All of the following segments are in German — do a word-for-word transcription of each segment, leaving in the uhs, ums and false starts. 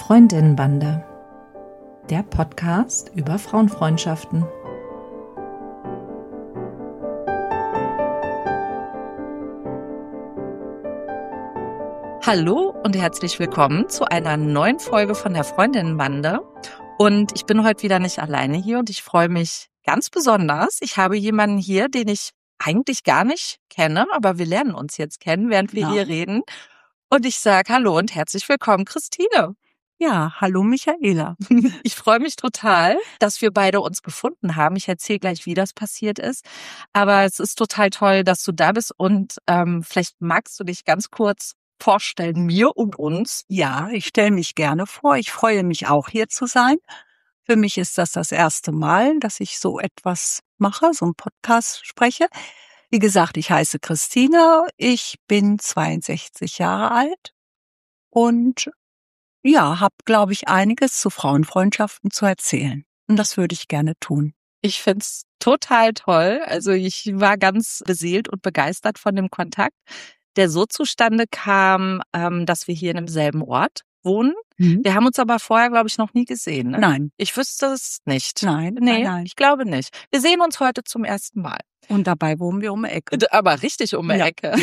Freundinnenbande, der Podcast über Frauenfreundschaften. Hallo und herzlich willkommen zu einer neuen Folge von der Freundinnenbande. Und ich bin heute wieder nicht alleine hier und ich freue mich ganz besonders. Ich habe jemanden hier, den ich eigentlich gar nicht kenne, aber wir lernen uns jetzt kennen, während wir Ja. hier reden. Und ich sage Hallo und herzlich willkommen, Christine. Ja, hallo Michaela. Ich freue mich total, dass wir beide uns gefunden haben. Ich erzähle gleich, wie das passiert ist. Aber es ist total toll, dass du da bist und ähm, vielleicht magst du dich ganz kurz vorstellen, mir und uns. Ja, ich stelle mich gerne vor. Ich freue mich auch, hier zu sein. Für mich ist das das erste Mal, dass ich so etwas mache, so einen Podcast spreche. Wie gesagt, ich heiße Christine. Ich bin zweiundsechzig Jahre alt und ja, habe, glaube ich, einiges zu Frauenfreundschaften zu erzählen. Und das würde ich gerne tun. Ich find's total toll. Also ich war ganz beseelt und begeistert von dem Kontakt, der so zustande kam, ähm, dass wir hier in demselben Ort wohnen. Mhm. Wir haben uns aber vorher, glaube ich, noch nie gesehen. Ne? Nein. Ich wüsste es nicht. Nein, Nee, nein, nein. ich glaube nicht. Wir sehen uns heute zum ersten Mal. Und dabei wohnen wir um die Ecke. Aber richtig um die Ja. Ecke.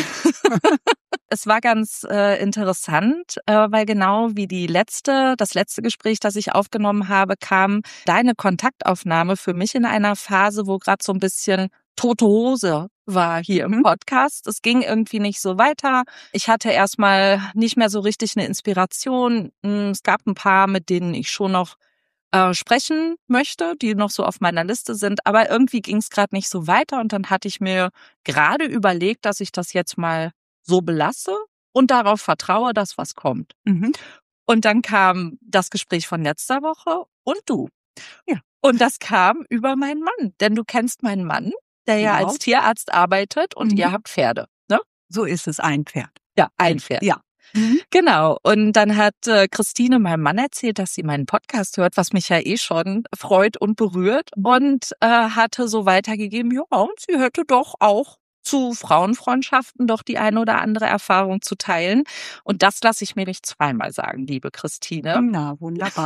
Es war ganz äh, interessant, äh, weil genau wie die letzte, das letzte Gespräch, das ich aufgenommen habe, kam deine Kontaktaufnahme für mich in einer Phase, wo gerade so ein bisschen tote Hose war hier im Mhm. Podcast. Es ging irgendwie nicht so weiter. Ich hatte erstmal nicht mehr so richtig eine Inspiration. Es gab ein paar, mit denen ich schon noch äh, sprechen möchte, die noch so auf meiner Liste sind, aber irgendwie ging es gerade nicht so weiter und dann hatte ich mir gerade überlegt, dass ich das jetzt mal so belasse und darauf vertraue, dass was kommt. Mhm. Und dann kam das Gespräch von letzter Woche und du. Ja. Und das kam über meinen Mann, denn du kennst meinen Mann, der ja Genau. als Tierarzt arbeitet und Mhm. ihr habt Pferde, ne? So ist es, ein Pferd. Ja, ein Pferd. Ja. Mhm. Genau. Und dann hat äh, Christine meinem Mann erzählt, dass sie meinen Podcast hört, was mich ja eh schon freut und berührt und äh, hatte so weitergegeben, ja, und sie hätte doch auch zu Frauenfreundschaften doch die eine oder andere Erfahrung zu teilen. Und das lasse ich mir nicht zweimal sagen, liebe Christine. Na, wunderbar.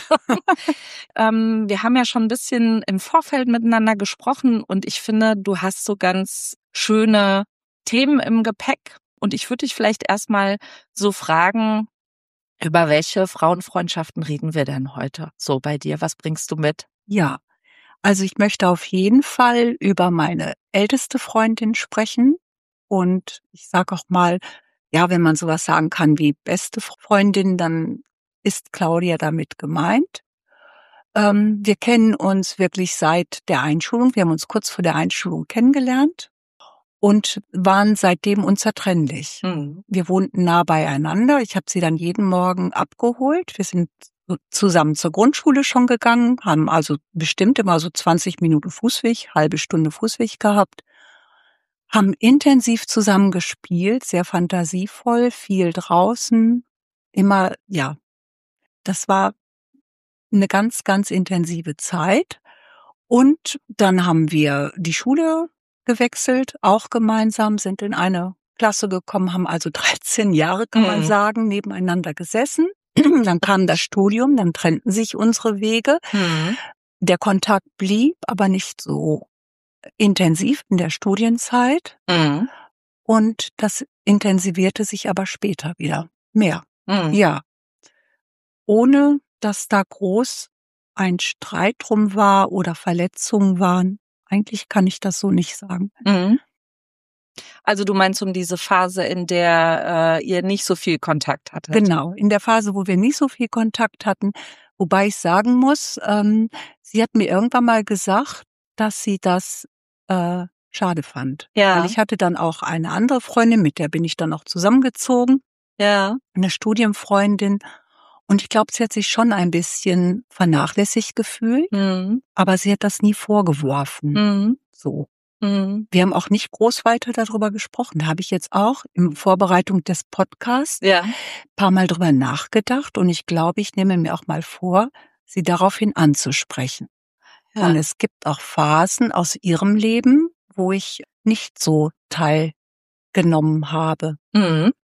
ähm, wir haben ja schon ein bisschen im Vorfeld miteinander gesprochen und ich finde, du hast so ganz schöne Themen im Gepäck. Und ich würde dich vielleicht erstmal so fragen, über welche Frauenfreundschaften reden wir denn heute so bei dir? Was bringst du mit? Ja, also ich möchte auf jeden Fall über meine älteste Freundin sprechen. Und ich sage auch mal, ja, wenn man sowas sagen kann wie beste Freundin, dann ist Claudia damit gemeint. Ähm, wir kennen uns wirklich seit der Einschulung. Wir haben uns kurz vor der Einschulung kennengelernt und waren seitdem unzertrennlich. Mhm. Wir wohnten nah beieinander. Ich habe sie dann jeden Morgen abgeholt. Wir sind so zusammen zur Grundschule schon gegangen, haben also bestimmt immer so zwanzig Minuten Fußweg, halbe Stunde Fußweg gehabt, haben intensiv zusammen gespielt, sehr fantasievoll, viel draußen, immer, ja, das war eine ganz, ganz intensive Zeit. Und dann haben wir die Schule gewechselt, auch gemeinsam, sind in eine Klasse gekommen, haben also dreizehn Jahre, kann man Mhm. sagen, nebeneinander gesessen. Dann kam das Studium, dann trennten sich unsere Wege. Mhm. Der Kontakt blieb, aber nicht so intensiv in der Studienzeit. Mhm. Und das intensivierte sich aber später wieder mehr. Mhm. Ja, ohne dass da groß ein Streit drum war oder Verletzungen waren. Eigentlich kann ich das so nicht sagen. Mhm. Also du meinst um diese Phase, in der äh, ihr nicht so viel Kontakt hattet? Genau, in der Phase, wo wir nicht so viel Kontakt hatten, wobei ich sagen muss, ähm, sie hat mir irgendwann mal gesagt, dass sie das äh, schade fand. Ja. Weil ich hatte dann auch eine andere Freundin, mit der bin ich dann auch zusammengezogen, Ja. eine Studienfreundin. Und ich glaube, sie hat sich schon ein bisschen vernachlässigt gefühlt, Mhm. aber sie hat das nie vorgeworfen. Mhm. So. Mhm. Wir haben auch nicht groß weiter darüber gesprochen. Da habe ich jetzt auch in Vorbereitung des Podcasts Ja. ein paar Mal drüber nachgedacht und ich glaube, ich nehme mir auch mal vor, sie daraufhin anzusprechen. Ja. Und es gibt auch Phasen aus ihrem Leben, wo ich nicht so teilgenommen habe. Mhm.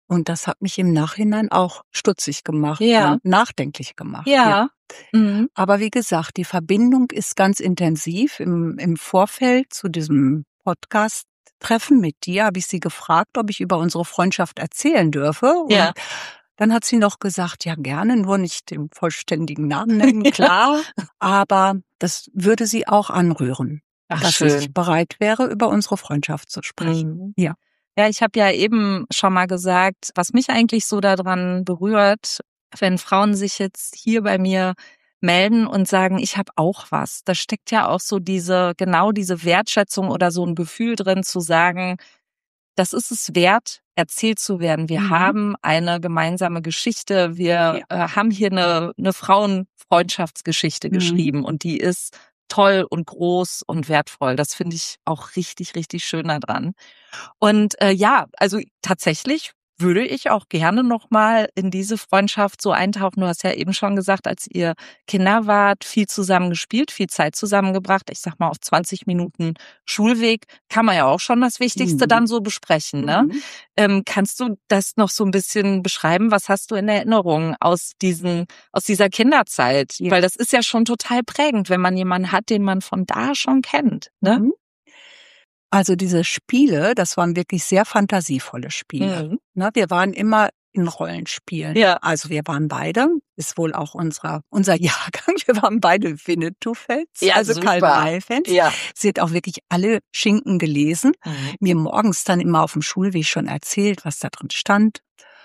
Und das hat mich im Nachhinein auch stutzig gemacht, Ja. ne? Nachdenklich gemacht. Ja. Mhm. Aber wie gesagt, die Verbindung ist ganz intensiv. Im, im Vorfeld zu diesem Podcast-Treffen mit dir habe ich sie gefragt, ob ich über unsere Freundschaft erzählen dürfe. Und Ja. dann hat sie noch gesagt, ja gerne, nur nicht den vollständigen Namen nennen, klar. Aber das würde sie auch anrühren, Ach, dass schön. ich bereit wäre, über unsere Freundschaft zu sprechen. Mhm. Ja. Ja, ich habe ja eben schon mal gesagt, was mich eigentlich so daran berührt, wenn Frauen sich jetzt hier bei mir melden und sagen, ich habe auch was. Da steckt ja auch so diese, genau diese Wertschätzung oder so ein Gefühl drin zu sagen, das ist es wert, erzählt zu werden. Wir Mhm. haben eine gemeinsame Geschichte. Wir Ja. äh, haben hier eine, eine Frauenfreundschaftsgeschichte Mhm. geschrieben und die ist toll und groß und wertvoll. Das finde ich auch richtig, richtig schön daran. Und äh, ja, also tatsächlich würde ich auch gerne nochmal in diese Freundschaft so eintauchen. Du hast ja eben schon gesagt, als ihr Kinder wart, viel zusammen gespielt, viel Zeit zusammengebracht. Ich sag mal, auf zwanzig Minuten Schulweg kann man ja auch schon das Wichtigste Mhm. dann so besprechen, ne? Mhm. Ähm, kannst du das noch so ein bisschen beschreiben? Was hast du in Erinnerung aus diesen, aus dieser Kinderzeit? Ja. Weil das ist ja schon total prägend, wenn man jemanden hat, den man von da schon kennt, ne? Mhm. Also diese Spiele, das waren wirklich sehr fantasievolle Spiele. Mhm. Ne, wir waren immer in Rollenspielen. Ja. Also wir waren beide, ist wohl auch unserer, unser Jahrgang, wir waren beide Winnetou-Fans, Ja, also super. Karl-May-Fans. Ja. Sie hat auch wirklich alle Schinken gelesen, Mhm. mir morgens dann immer auf dem Schulweg schon erzählt, was da drin stand.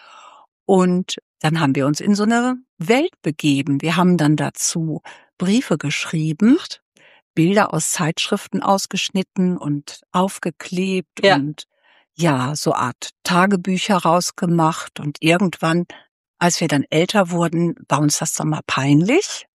Und dann haben wir uns in so eine Welt begeben. Wir haben dann dazu Briefe geschrieben, Bilder aus Zeitschriften ausgeschnitten und aufgeklebt Ja. und ja, so Art Tagebücher rausgemacht. Und irgendwann, als wir dann älter wurden, war uns das dann mal peinlich.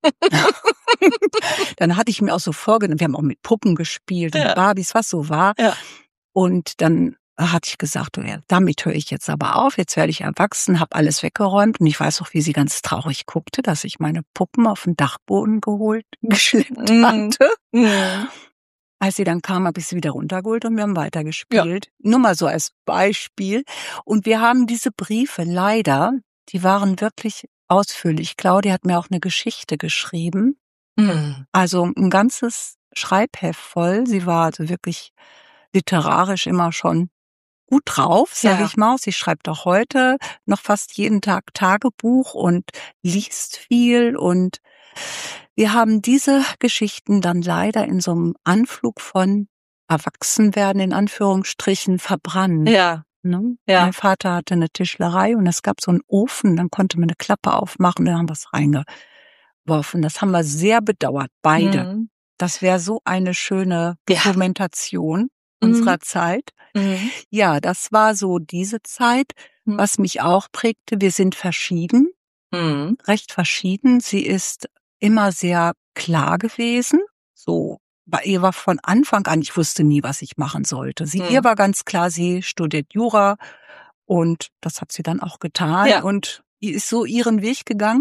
Dann hatte ich mir auch so vorgenommen, wir haben auch mit Puppen gespielt und Ja. Barbies, was so war. Ja. Und dann hatte ich gesagt, oh ja, damit höre ich jetzt aber auf, jetzt werde ich erwachsen, habe alles weggeräumt und ich weiß auch, wie sie ganz traurig guckte, dass ich meine Puppen auf den Dachboden geholt, geschleppt Mhm. hatte. Mhm. Als sie dann kam, habe ich sie wieder runtergeholt und wir haben weitergespielt. Ja. Nur mal so als Beispiel. Und wir haben diese Briefe leider, die waren wirklich ausführlich. Claudia hat mir auch eine Geschichte geschrieben. Mhm. Also ein ganzes Schreibheft voll. Sie war also wirklich literarisch immer schon gut drauf, sage Ja. ich mal. Sie schreibt auch heute noch fast jeden Tag Tagebuch und liest viel. Und wir haben diese Geschichten dann leider in so einem Anflug von Erwachsenwerden in Anführungsstrichen verbrannt. Ja. Ne? Ja. Mein Vater hatte eine Tischlerei und es gab so einen Ofen, dann konnte man eine Klappe aufmachen, dann haben wir es reingeworfen. Das haben wir sehr bedauert, beide. Mhm. Das wäre so eine schöne Ja. Dokumentation Mhm. unserer Zeit. Mhm. Ja, das war so diese Zeit, Mhm. was mich auch prägte. Wir sind verschieden, Mhm. recht verschieden. Sie ist immer sehr klar gewesen. So, bei ihr war von Anfang an, ich wusste nie, was ich machen sollte. Sie, Mhm. ihr war ganz klar, sie studiert Jura und das hat sie dann auch getan Ja. und die ist so ihren Weg gegangen.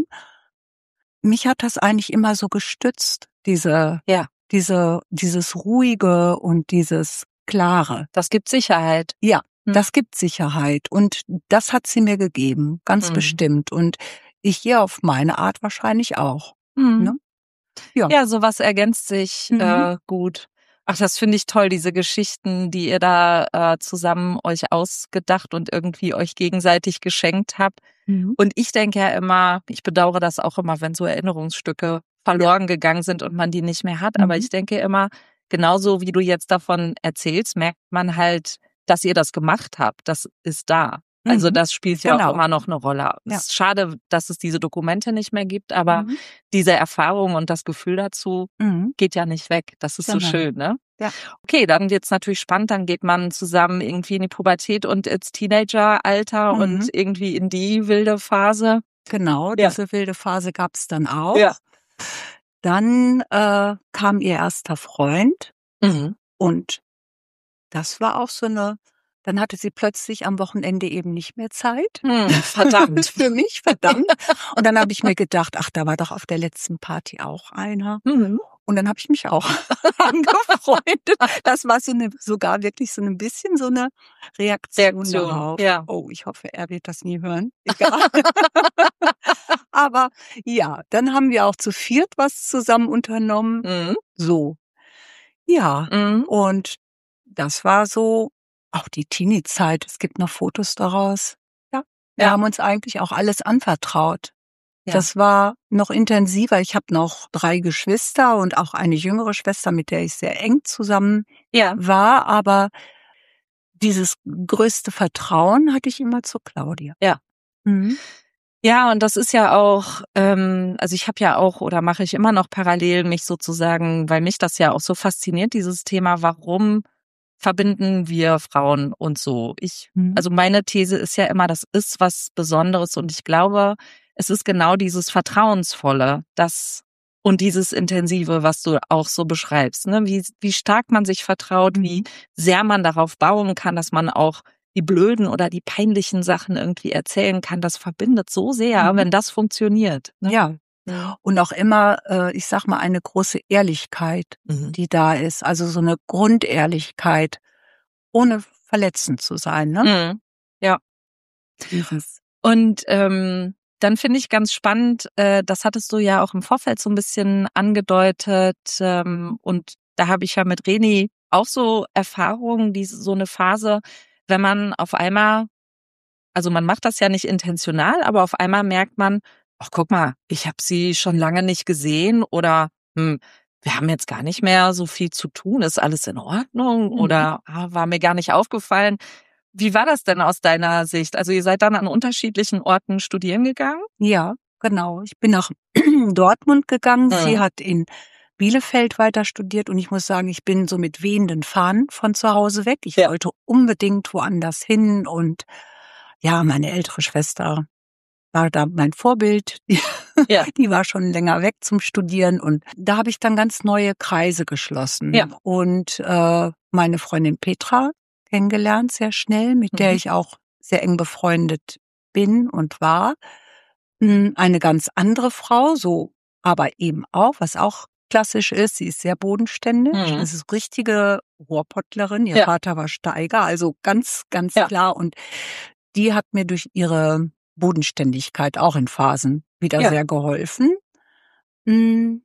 Mich hat das eigentlich immer so gestützt, diese, Ja. diese, dieses Ruhige und dieses Klare. Das gibt Sicherheit. Ja, Mhm. das gibt Sicherheit und das hat sie mir gegeben, ganz Mhm. bestimmt. Und ich ihr auf meine Art wahrscheinlich auch. Mhm. Ne? Ja. Ja, sowas ergänzt sich Mhm. äh, gut. Ach, das finde ich toll, diese Geschichten, die ihr da äh, zusammen euch ausgedacht und irgendwie euch gegenseitig geschenkt habt. Mhm. Und ich denke ja immer, ich bedauere das auch immer, wenn so Erinnerungsstücke verloren gegangen sind und man die nicht mehr hat. Aber Mhm. ich denke immer, genauso wie du jetzt davon erzählst, merkt man halt, dass ihr das gemacht habt. Das ist da. Also Mhm. das spielt ja Genau. auch immer noch eine Rolle. Es Ja. ist schade, dass es diese Dokumente nicht mehr gibt, aber Mhm. diese Erfahrung und das Gefühl dazu Mhm. geht ja nicht weg. Das ist so Genau. schön, ne? Ja. Okay, dann wird's natürlich spannend. Dann geht man zusammen irgendwie in die Pubertät und ins Teenageralter Mhm. und irgendwie in die wilde Phase. Genau, Ja. diese wilde Phase gab's dann auch. Ja. Dann äh, kam ihr erster Freund Mhm. und das war auch so eine, dann hatte sie plötzlich am Wochenende eben nicht mehr Zeit. Hm, verdammt. Für mich, verdammt. Und dann habe ich mir gedacht, ach, da war doch auf der letzten Party auch einer. Mhm. Und dann habe ich mich auch angefreundet. Das war so eine, sogar wirklich so ein bisschen so eine Reaktion, Reaktion, darauf. ja. Oh, ich hoffe, er wird das nie hören. Egal. Aber ja, dann haben wir auch zu viert was zusammen unternommen. Mhm. So. Ja, Mhm. und das war so auch die Teenie-Zeit. Es gibt noch Fotos daraus. Ja, wir Ja. haben uns eigentlich auch alles anvertraut. Ja. Das war noch intensiver. Ich habe noch drei Geschwister und auch eine jüngere Schwester, mit der ich sehr eng zusammen Ja. war. Aber dieses größte Vertrauen hatte ich immer zu Claudia. Ja. Mhm. Ja, und das ist ja auch, ähm, also ich habe ja auch oder mache ich immer noch parallel mich sozusagen, weil mich das ja auch so fasziniert, dieses Thema, warum verbinden wir Frauen und so. Ich, Mhm. also meine These ist ja immer, das ist was Besonderes und ich glaube, es ist genau dieses Vertrauensvolle, das und dieses Intensive, was du auch so beschreibst, ne? Wie, wie stark man sich vertraut, wie sehr man darauf bauen kann, dass man auch die blöden oder die peinlichen Sachen irgendwie erzählen kann. Das verbindet so sehr, Mhm. wenn das funktioniert. Ne? Ja. Und auch immer, äh, ich sag mal, eine große Ehrlichkeit, Mhm. die da ist. Also so eine Grundehrlichkeit, ohne verletzend zu sein, ne? Mhm. Ja. Dieses. Und ähm, dann finde ich ganz spannend, äh, das hattest du ja auch im Vorfeld so ein bisschen angedeutet. Ähm, und da habe ich ja mit Reni auch so Erfahrungen, die so eine Phase, wenn man auf einmal, also man macht das ja nicht intentional, aber auf einmal merkt man, ach guck mal, ich habe sie schon lange nicht gesehen oder hm, wir haben jetzt gar nicht mehr so viel zu tun, ist alles in Ordnung Mhm. oder ah, war mir gar nicht aufgefallen. Wie war das denn aus deiner Sicht? Also ihr seid dann an unterschiedlichen Orten studieren gegangen? Ja, genau. Ich bin nach Dortmund gegangen. Sie Mhm. hat in Bielefeld weiter studiert und ich muss sagen, ich bin so mit wehenden Fahnen von zu Hause weg. Ich Ja. wollte unbedingt woanders hin und ja, meine ältere Schwester war da mein Vorbild. Die, Ja. die war schon länger weg zum Studieren und da habe ich dann ganz neue Kreise geschlossen Ja. und äh, meine Freundin Petra kennengelernt sehr schnell, mit der Mhm. ich auch sehr eng befreundet bin und war. Eine ganz andere Frau, so aber eben auch, was auch klassisch ist, sie ist sehr bodenständig. Mhm. Das ist richtige Ruhrpottlerin. Ihr Ja. Vater war Steiger, also ganz, ganz Ja. klar. Und die hat mir durch ihre Bodenständigkeit auch in Phasen wieder Ja. sehr geholfen. Mm.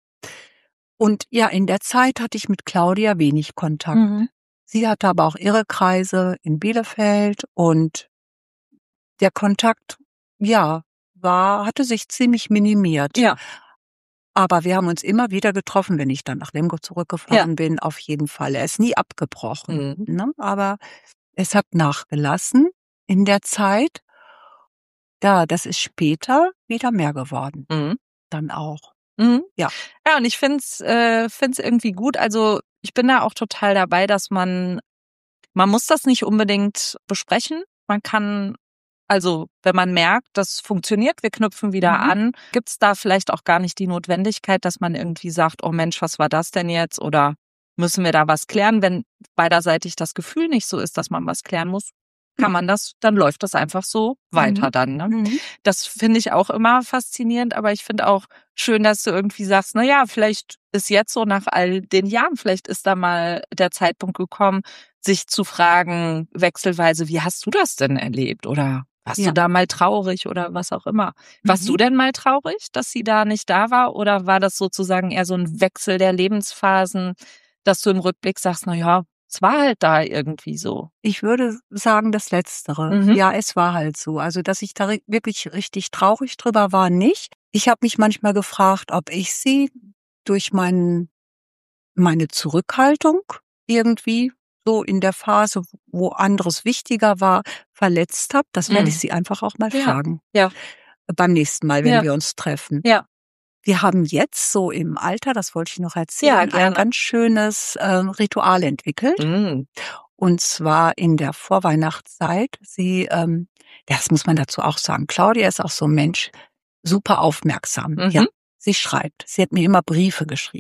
Und ja, in der Zeit hatte ich mit Claudia wenig Kontakt. Mhm. Sie hatte aber auch ihre Kreise in Bielefeld und der Kontakt, ja, war, hatte sich ziemlich minimiert. Ja. Aber wir haben uns immer wieder getroffen, wenn ich dann nach Lemgo zurückgefahren bin, auf jeden Fall. Er ist nie abgebrochen, Mhm. ne? Aber es hat nachgelassen in der Zeit. Ja, das ist später wieder mehr geworden. Mhm. Dann auch. Mhm. Ja. Ja, und ich find's, äh, find's irgendwie gut. Also ich bin da auch total dabei, dass man, man muss das nicht unbedingt besprechen. Man kann, also wenn man merkt, das funktioniert, wir knüpfen wieder Mhm. an, gibt's da vielleicht auch gar nicht die Notwendigkeit, dass man irgendwie sagt, oh Mensch, was war das denn jetzt? Oder müssen wir da was klären? Wenn beiderseitig das Gefühl nicht so ist, dass man was klären muss, kann man das, dann läuft das einfach so weiter Mhm. dann. Ne? Mhm. Das finde ich auch immer faszinierend, aber ich finde auch schön, dass du irgendwie sagst, na ja, vielleicht ist jetzt so nach all den Jahren, vielleicht ist da mal der Zeitpunkt gekommen, sich zu fragen, wechselweise, wie hast du das denn erlebt? Oder warst Ja. du da mal traurig oder was auch immer? Warst Mhm. du denn mal traurig, dass sie da nicht da war? Oder war das sozusagen eher so ein Wechsel der Lebensphasen, dass du im Rückblick sagst, na ja, es war halt da irgendwie so? Ich würde sagen, das Letztere. Mhm. Ja, es war halt so. Also, dass ich da ri- wirklich richtig traurig drüber war, nicht. Ich habe mich manchmal gefragt, ob ich sie durch meinen, meine Zurückhaltung irgendwie so in der Phase, wo anderes wichtiger war, verletzt habe. Das werde ich Mhm. sie einfach auch mal Ja. fragen. Ja. Beim nächsten Mal, wenn Ja. wir uns treffen. Ja. Wir haben jetzt so im Alter, das wollte ich noch erzählen, Ja, ein gerne. ganz schönes äh, Ritual entwickelt. Mhm. Und zwar in der Vorweihnachtszeit. Sie, ähm, das muss man dazu auch sagen, Claudia ist auch so ein Mensch, super aufmerksam. Mhm. Ja, sie schreibt. Sie hat mir immer Briefe geschrieben.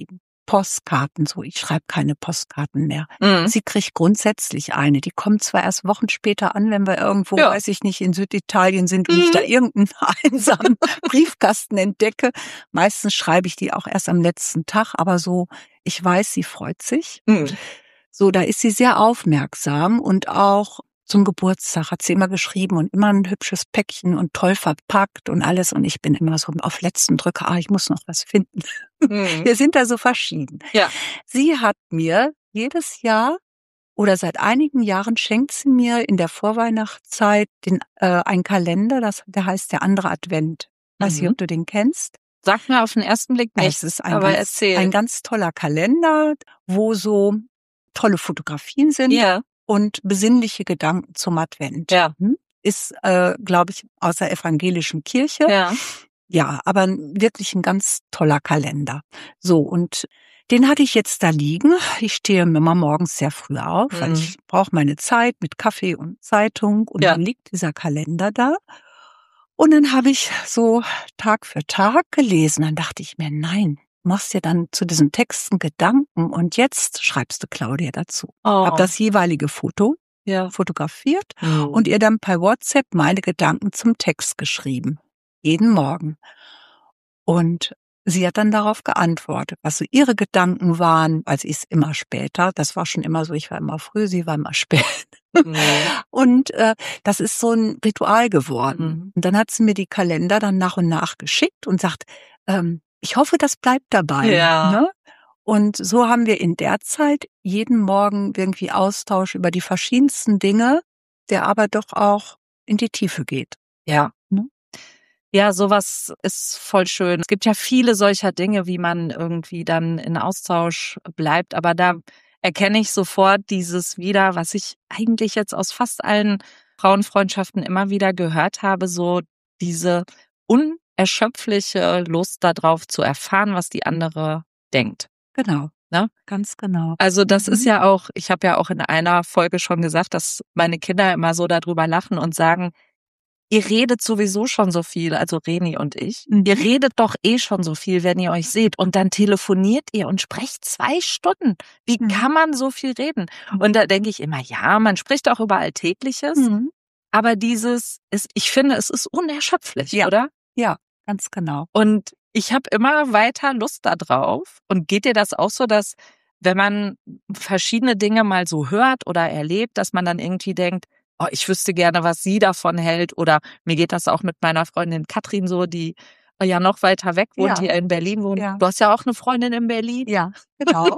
Postkarten so. Ich schreibe keine Postkarten mehr. Mhm. Sie kriegt grundsätzlich eine. Die kommt zwar erst Wochen später an, wenn wir irgendwo, Ja. weiß ich nicht, in Süditalien sind und Mhm. ich da irgendeinen einsamen Briefkasten entdecke. Meistens schreibe ich die auch erst am letzten Tag, aber so, ich weiß, sie freut sich. Mhm. So, da ist sie sehr aufmerksam und auch zum Geburtstag hat sie immer geschrieben und immer ein hübsches Päckchen und toll verpackt und alles. Und ich bin immer so auf letzten Drücker, ah, ich muss noch was finden. Mhm. Wir sind da so verschieden. Ja. Sie hat mir jedes Jahr oder seit einigen Jahren schenkt sie mir in der Vorweihnachtszeit den, äh, einen Kalender, das, der heißt der andere Advent. Weiß nicht, Mhm. ob du den kennst. Sag mir auf den ersten Blick nicht, Es ist ein aber ganz, erzähl. ein ganz toller Kalender, wo so tolle Fotografien sind Ja. und besinnliche Gedanken zum Advent. Ja. Hm? Ist, äh, glaube ich, aus der evangelischen Kirche. Ja. Ja, aber ein- wirklich ein ganz toller Kalender. So, und den hatte ich jetzt da liegen. Ich stehe immer morgens sehr früh auf, weil Mhm. ich brauche meine Zeit mit Kaffee und Zeitung. Und Ja. dann liegt dieser Kalender da. Und dann habe ich so Tag für Tag gelesen. Dann dachte ich mir, nein, machst dir dann zu diesen Texten Gedanken und jetzt schreibst du Claudia dazu. Oh. Hab das jeweilige Foto Ja. fotografiert Mhm. und ihr dann per WhatsApp meine Gedanken zum Text geschrieben. Jeden Morgen. Und sie hat dann darauf geantwortet, was so ihre Gedanken waren, weil sie ist immer später. Das war schon immer so, ich war immer früh, sie war immer spät. Mhm. Und äh, das ist so ein Ritual geworden. Mhm. Und dann hat sie mir die Kalender dann nach und nach geschickt und sagt, ähm, ich hoffe, das bleibt dabei. Ja. Ne? Und so haben wir in der Zeit jeden Morgen irgendwie Austausch über die verschiedensten Dinge, der aber doch auch in die Tiefe geht. Ja. Ne? Ja, sowas ist voll schön. Es gibt ja viele solcher Dinge, wie man irgendwie dann in Austausch bleibt, aber da erkenne ich sofort dieses wieder, was ich eigentlich jetzt aus fast allen Frauenfreundschaften immer wieder gehört habe, so diese unerschöpfliche Lust darauf zu erfahren, was die andere denkt. Genau. Ne? Ganz genau. Also das Mhm. ist ja auch, ich habe ja auch in einer Folge schon gesagt, dass meine Kinder immer so darüber lachen und sagen, ihr redet sowieso schon so viel, also Reni und ich. Mhm. Ihr redet doch eh schon so viel, wenn ihr euch seht. Und dann telefoniert ihr und sprecht zwei Stunden. Wie Mhm. kann man so viel reden? Und da denke ich immer, ja, man spricht auch über Alltägliches. Mhm. Aber dieses, ist, ich finde, es ist unerschöpflich, Ja. oder? Ja, ganz genau. Und ich habe immer weiter Lust da drauf. Und geht dir das auch so, dass wenn man verschiedene Dinge mal so hört oder erlebt, dass man dann irgendwie denkt, oh, ich wüsste gerne, was sie davon hält. Oder mir geht das auch mit meiner Freundin Katrin so, die ja noch weiter weg wohnt, Ja. hier in Berlin wohnt. Ja. Du hast ja auch eine Freundin in Berlin. Ja, genau.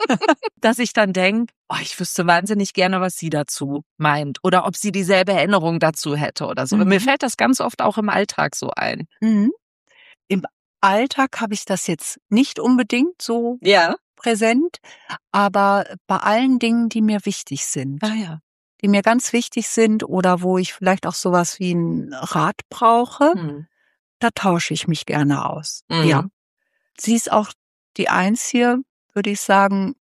Dass ich dann denke, oh, ich wüsste wahnsinnig gerne, was sie dazu meint. Oder ob sie dieselbe Erinnerung dazu hätte oder so. Mhm. Mir fällt das ganz oft auch im Alltag so ein. Mhm. Im Alltag habe ich das jetzt nicht unbedingt so Ja. präsent, aber bei allen Dingen, die mir wichtig sind, Ah ja. die mir ganz wichtig sind oder wo ich vielleicht auch sowas wie einen Rat brauche, Hm. da tausche ich mich gerne aus. Mhm. Ja. Sie ist auch die Einzige, würde ich sagen,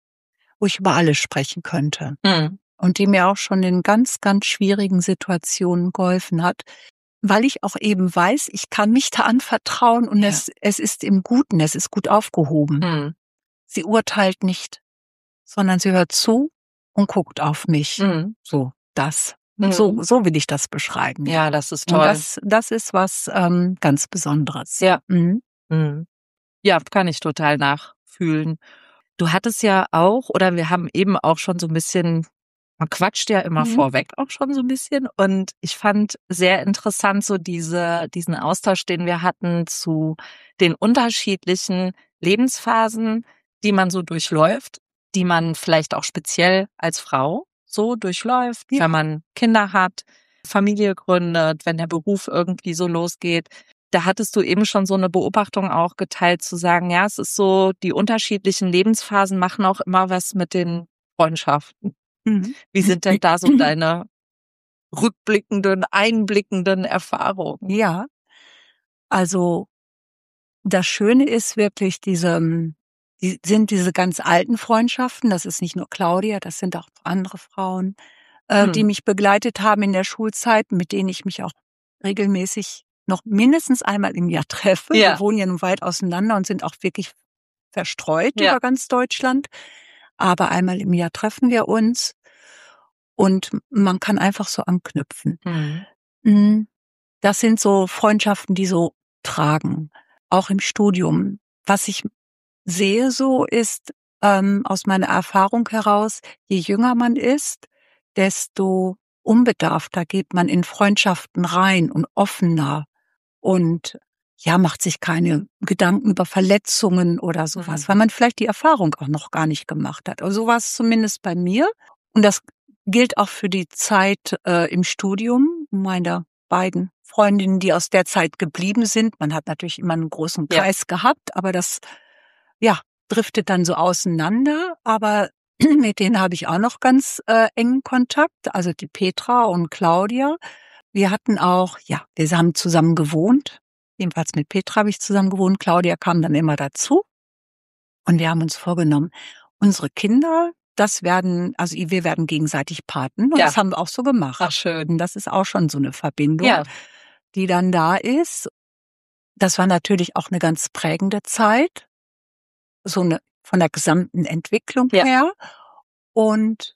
wo ich über alles sprechen könnte. Hm. Und die mir auch schon in ganz, ganz schwierigen Situationen geholfen hat, weil ich auch eben weiß, ich kann mich da anvertrauen und Ja. es, es ist im Guten, es ist gut aufgehoben. Hm. Sie urteilt nicht, sondern sie hört zu und guckt auf mich. Hm. So, das. Mhm. So, so will ich das beschreiben. Ja, das ist Und toll. das, das ist was ähm, ganz Besonderes. Ja. Mhm. Mhm. Ja, kann ich total nachfühlen. Du hattest ja auch, oder wir haben eben auch schon so ein bisschen, man quatscht ja immer Mhm. vorweg auch schon so ein bisschen. Und ich fand sehr interessant so diese, diesen Austausch, den wir hatten zu den unterschiedlichen Lebensphasen, die man so durchläuft, die man vielleicht auch speziell als Frau so durchläuft, Ja. wenn man Kinder hat, Familie gründet, wenn der Beruf irgendwie so losgeht. Da hattest du eben schon so eine Beobachtung auch geteilt, zu sagen, ja, es ist so, die unterschiedlichen Lebensphasen machen auch immer was mit den Freundschaften. Mhm. Wie sind denn da so deine rückblickenden, einblickenden Erfahrungen? Ja, also das Schöne ist wirklich diese, die sind diese ganz alten Freundschaften. Das ist nicht nur Claudia, das sind auch andere Frauen, äh, Hm. die mich begleitet haben in der Schulzeit, mit denen ich mich auch regelmäßig noch mindestens einmal im Jahr treffe. Ja. Wir wohnen ja nun weit auseinander und sind auch wirklich verstreut Ja. über ganz Deutschland. Aber einmal im Jahr treffen wir uns und man kann einfach so anknüpfen. Mhm. Das sind so Freundschaften, die so tragen, auch im Studium. Was ich sehe so ist, ähm, aus meiner Erfahrung heraus, je jünger man ist, desto unbedarfter geht man in Freundschaften rein und offener und ja, macht sich keine Gedanken über Verletzungen oder sowas, Mhm. weil man vielleicht die Erfahrung auch noch gar nicht gemacht hat. Also so war es zumindest bei mir. Und das gilt auch für die Zeit äh, im Studium meiner beiden Freundinnen, die aus der Zeit geblieben sind. Man hat natürlich immer einen großen Ja. Kreis gehabt, aber das, ja, driftet dann so auseinander. Aber mit denen habe ich auch noch ganz äh, engen Kontakt. Also die Petra und Claudia. Wir hatten auch, ja, wir haben zusammen gewohnt. Jedenfalls mit Petra habe ich zusammen gewohnt. Claudia kam dann immer dazu. Und wir haben uns vorgenommen, unsere Kinder, das werden, also wir werden gegenseitig Paten. Und Ja. das haben wir auch so gemacht. Ach, schön. Und das ist auch schon so eine Verbindung, Ja. die dann da ist. Das war natürlich auch eine ganz prägende Zeit. So eine, von der gesamten Entwicklung Ja. her. Und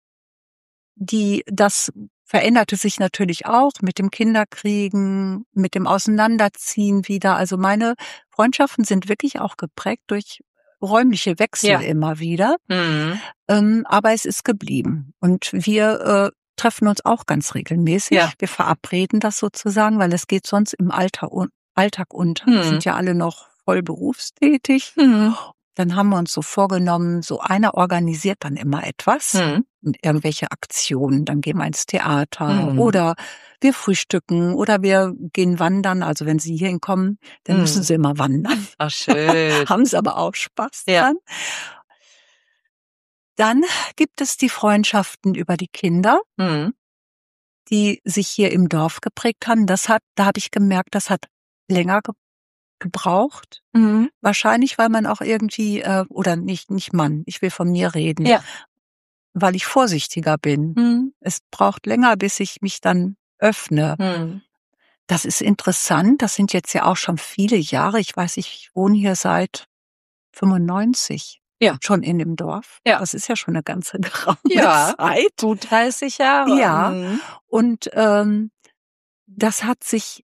die, das veränderte sich natürlich auch mit dem Kinderkriegen, mit dem Auseinanderziehen wieder. Also meine Freundschaften sind wirklich auch geprägt durch räumliche Wechsel Ja. immer wieder. Mhm. Ähm, aber es ist geblieben. Und wir äh, treffen uns auch ganz regelmäßig. Ja. Wir verabreden das sozusagen, weil es geht sonst im Alter, un- Alltag unter. Wir Mhm. sind ja alle noch voll berufstätig. Mhm. Dann haben wir uns so vorgenommen, so einer organisiert dann immer etwas, Mhm. irgendwelche Aktionen. Dann gehen wir ins Theater Mhm. oder wir frühstücken oder wir gehen wandern. Also wenn Sie hierhin kommen, dann Mhm. müssen Sie immer wandern. Ach, schön. Haben Sie aber auch Spaß Ja. dran. Dann gibt es die Freundschaften über die Kinder, Mhm. die sich hier im Dorf geprägt haben. Das hat, da habe ich gemerkt, das hat länger ge gebraucht. Mhm. Wahrscheinlich, weil man auch irgendwie, äh, oder nicht, nicht Mann, ich will von mir reden, Ja. weil ich vorsichtiger bin. Mhm. Es braucht länger, bis ich mich dann öffne. Mhm. Das ist interessant. Das sind jetzt ja auch schon viele Jahre. Ich weiß, ich wohne hier seit fünfundneunzig. Ja. Schon in dem Dorf. Ja. Das ist ja schon eine ganze geraume Ja. Zeit. Gut dreißig Jahre. Ja. Mhm. Und ähm, das hat sich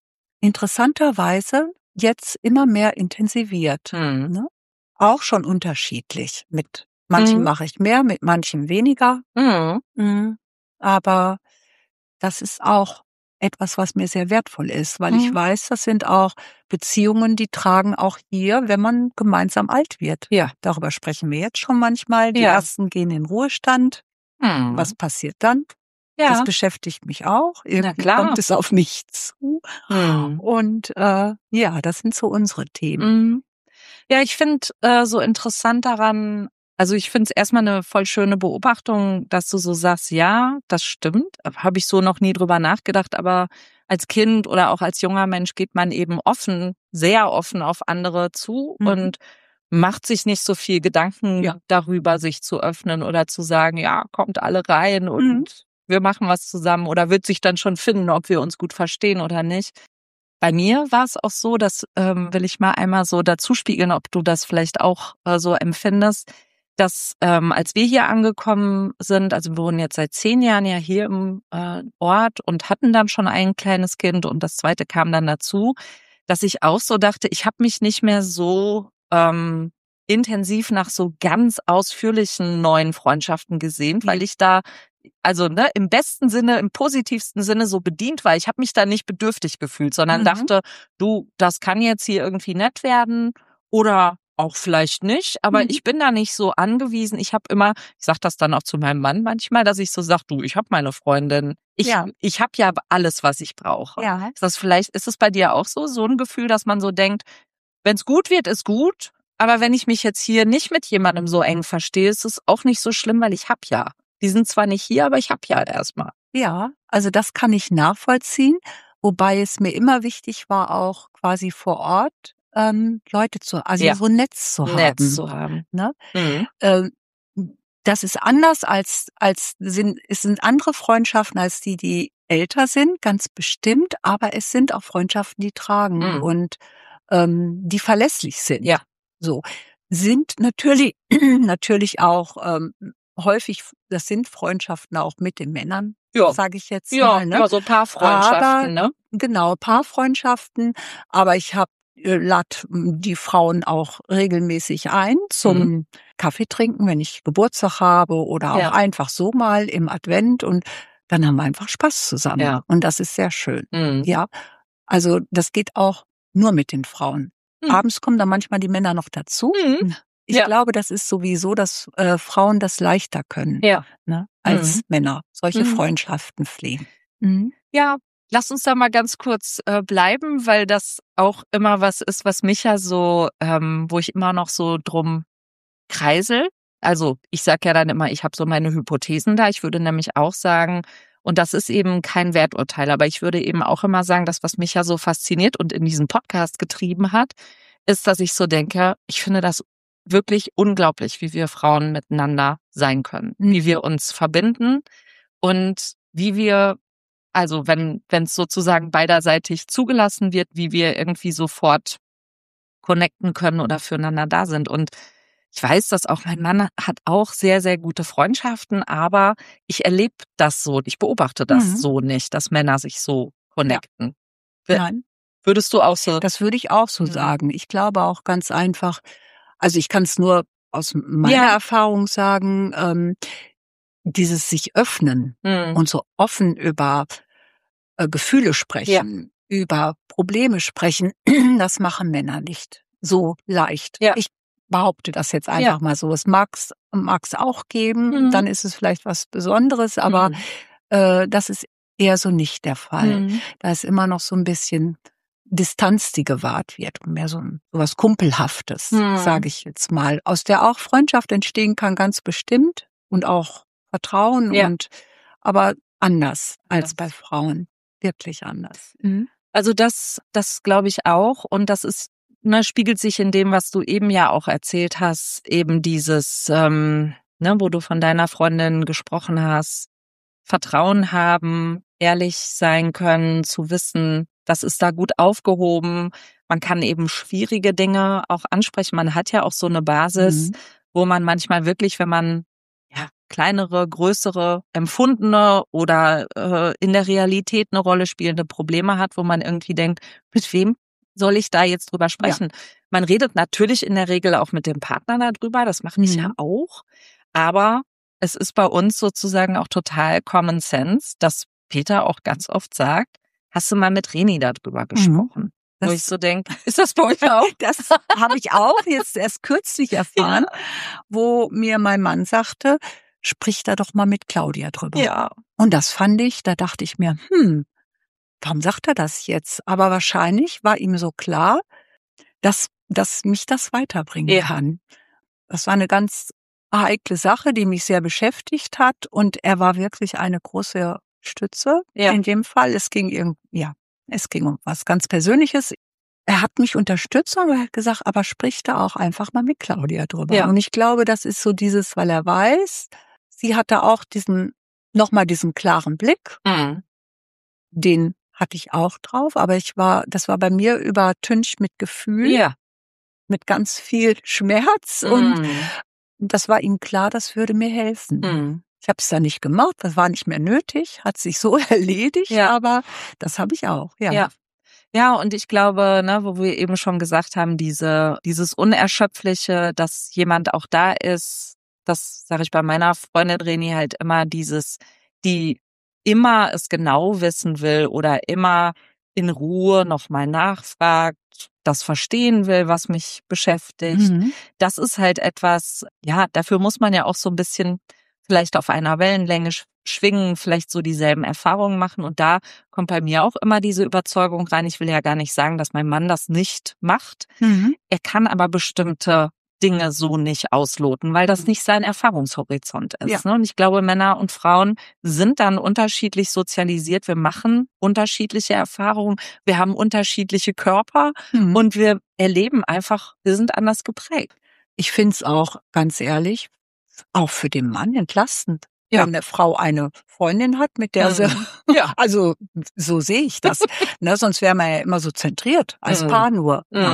interessanterweise jetzt immer mehr intensiviert. Mhm. Ne? Auch schon unterschiedlich. Mit manchen Mhm. mache ich mehr, mit manchen weniger. Mhm. Mhm. Aber das ist auch etwas, was mir sehr wertvoll ist, weil ich Mhm. weiß, das sind auch Beziehungen, die tragen auch hier, wenn man gemeinsam alt wird. Ja. Darüber sprechen wir jetzt schon manchmal. Die Ja. ersten gehen in Ruhestand. Mhm. Was passiert dann? Das Ja. beschäftigt mich auch. Na Irgendwie klar. kommt es auf mich zu. Mhm. Und äh, ja, das sind so unsere Themen. Mhm. Ja, ich finde äh, so interessant daran, also ich finde es erstmal eine voll schöne Beobachtung, dass du so sagst, ja, das stimmt. Habe ich so noch nie drüber nachgedacht, aber als Kind oder auch als junger Mensch geht man eben offen, sehr offen auf andere zu Mhm. und macht sich nicht so viel Gedanken Ja. darüber, sich zu öffnen oder zu sagen, ja, kommt alle rein und Mhm. wir machen was zusammen oder wird sich dann schon finden, ob wir uns gut verstehen oder nicht. Bei mir war es auch so, das ähm, will ich mal einmal so dazu spiegeln, ob du das vielleicht auch äh, so empfindest, dass ähm, als wir hier angekommen sind, also wir wohnen jetzt seit zehn Jahren ja hier im äh, Ort und hatten dann schon ein kleines Kind und das zweite kam dann dazu, dass ich auch so dachte, ich habe mich nicht mehr so ähm, intensiv nach so ganz ausführlichen neuen Freundschaften gesehnt, weil ich da also ne, im besten Sinne, im positivsten Sinne so bedient war. Ich habe mich da nicht bedürftig gefühlt, sondern Mhm. dachte, du, das kann jetzt hier irgendwie nett werden oder auch vielleicht nicht, aber Mhm. ich bin da nicht so angewiesen. Ich habe immer, ich sage das dann auch zu meinem Mann manchmal, dass ich so sage, du, ich habe meine Freundin. Ich Ja. ich habe ja alles, was ich brauche. Ja. Ist das vielleicht, ist es bei dir auch so, so ein Gefühl, dass man so denkt, wenn es gut wird, ist gut, aber wenn ich mich jetzt hier nicht mit jemandem so eng verstehe, ist es auch nicht so schlimm, weil ich hab ja. Die sind zwar nicht hier, aber ich hab ja erstmal. Ja, also das kann ich nachvollziehen, wobei es mir immer wichtig war, auch quasi vor Ort ähm, Leute zu, also Ja. so ein Netz zu Netz haben. zu haben. Ne? Mhm. Ähm, das ist anders als als sind es sind andere Freundschaften als die, die älter sind, ganz bestimmt, aber es sind auch Freundschaften, die tragen Mhm. und ähm, die verlässlich sind. Ja. So. sind natürlich, natürlich auch ähm, häufig, das sind Freundschaften auch mit den Männern, Ja. sage ich jetzt Ja, mal. Ne? ja, so ein paar Freundschaften, Aber ne? genau, Paarfreundschaften. Aber ich habe äh, lad die Frauen auch regelmäßig ein zum Mhm. Kaffee trinken, wenn ich Geburtstag habe oder auch Ja. einfach so mal im Advent. Und dann haben wir einfach Spaß zusammen. Ja. Und das ist sehr schön. Mhm. Ja, also das geht auch nur mit den Frauen. Mhm. Abends kommen dann manchmal die Männer noch dazu. Mhm. Ich Ja. glaube, das ist sowieso, dass äh, Frauen das leichter können, Ja. ne, als Mhm. Männer, solche Mhm. Freundschaften pflegen. Mhm. Ja, lass uns da mal ganz kurz äh, bleiben, weil das auch immer was ist, was mich ja so, ähm, wo ich immer noch so drum kreisel. Also ich sage ja dann immer, ich habe so meine Hypothesen da. Ich würde nämlich auch sagen, und das ist eben kein Werturteil, aber ich würde eben auch immer sagen, das, was mich ja so fasziniert und in diesen Podcast getrieben hat, ist, dass ich so denke, ich finde das wirklich unglaublich, wie wir Frauen miteinander sein können, Mhm. wie wir uns verbinden und wie wir, also wenn wenn es sozusagen beiderseitig zugelassen wird, wie wir irgendwie sofort connecten können oder füreinander da sind. Und ich weiß, dass auch mein Mann hat auch sehr, sehr gute Freundschaften, aber ich erlebe das so, ich beobachte das Mhm. so nicht, dass Männer sich so connecten. W- Nein, Würdest du auch so? das würde ich auch so Mhm. sagen. Ich glaube auch ganz einfach, also ich kann es nur aus meiner Ja. Erfahrung sagen, ähm, dieses sich öffnen Mhm. und so offen über äh, Gefühle Ja. sprechen, über Probleme sprechen, das machen Männer nicht so leicht. Ja. Ich behaupte das jetzt Ja. einfach mal so. Es mag's mag's auch geben, Mhm. dann ist es vielleicht was Besonderes, aber Mhm. äh, das ist eher so nicht der Fall. Mhm. Da ist immer noch so ein bisschen Distanz, die gewahrt wird, mehr so ein, so was Kumpelhaftes, Mhm. sage ich jetzt mal, aus der auch Freundschaft entstehen kann, ganz bestimmt und auch Vertrauen Ja. und aber anders als Anders. bei Frauen, wirklich anders. Mhm. Also das, das glaube ich auch. Und das ist, ne, spiegelt sich in dem, was du eben ja auch erzählt hast, eben dieses, ähm, ne, wo du von deiner Freundin gesprochen hast, Vertrauen haben, ehrlich sein können, zu wissen, das ist da gut aufgehoben. Man kann eben schwierige Dinge auch ansprechen. Man hat ja auch so eine Basis, Mhm. wo man manchmal wirklich, wenn man ja kleinere, größere, empfundene oder äh, in der Realität eine Rolle spielende Probleme hat, wo man irgendwie denkt, mit wem soll ich da jetzt drüber Ja. sprechen? Man redet natürlich in der Regel auch mit dem Partner darüber, das mache ich ja Mhm. auch, aber es ist bei uns sozusagen auch total Common Sense, dass Peter auch ganz oft sagt, hast du mal mit Reni darüber Mhm. gesprochen? Wo ich Das, so denke, ist das bei euch auch? das habe ich auch jetzt erst kürzlich erfahren, Ja. wo mir mein Mann sagte, sprich da doch mal mit Claudia drüber. Ja. Und das fand ich, da dachte ich mir, hm, warum sagt er das jetzt? Aber wahrscheinlich war ihm so klar, dass, dass mich das weiterbringen Ja. kann. Das war eine ganz heikle Sache, die mich sehr beschäftigt hat. Und er war wirklich eine große Stütze Ja. in dem Fall. Es ging irgend, ja, es ging um was ganz Persönliches. Er hat mich unterstützt, aber er hat gesagt, aber sprich da auch einfach mal mit Claudia drüber. Ja. Und ich glaube, das ist so dieses, weil er weiß, sie hatte auch diesen, nochmal diesen klaren Blick. Mhm. Den hatte ich auch drauf, aber ich war, das war bei mir übertüncht mit Gefühl, Ja. mit ganz viel Schmerz und Mhm. das war ihm klar, das würde mir helfen. Mhm. Ich habe es dann nicht gemacht, das war nicht mehr nötig, hat sich so erledigt, Ja. aber das habe ich auch, ja. Ja. Ja, und ich glaube, ne, wo wir eben schon gesagt haben, diese, dieses Unerschöpfliche, dass jemand auch da ist, das sage ich bei meiner Freundin Reni halt immer, dieses, die immer es genau wissen will oder immer in Ruhe nochmal nachfragt, das verstehen will, was mich beschäftigt. Mhm. Das ist halt etwas, ja, dafür muss man ja auch so ein bisschen vielleicht auf einer Wellenlänge sch- schwingen, vielleicht so dieselben Erfahrungen machen. Und da kommt bei mir auch immer diese Überzeugung rein. Ich will ja gar nicht sagen, dass mein Mann das nicht macht. Mhm. Er kann aber bestimmte Dinge so nicht ausloten, weil das nicht sein Erfahrungshorizont ist. Ja. Ne? Und ich glaube, Männer und Frauen sind dann unterschiedlich sozialisiert. Wir machen unterschiedliche Erfahrungen. Wir haben unterschiedliche Körper Mhm. und wir erleben einfach, wir sind anders geprägt. Ich find's auch, ganz ehrlich, auch für den Mann entlastend. Ja. Wenn eine Frau eine Freundin hat, mit der sie, Mhm. Ja. also so sehe ich das. Ne, sonst wäre man ja immer so zentriert, als Mhm. Paar nur. Mhm. Nein,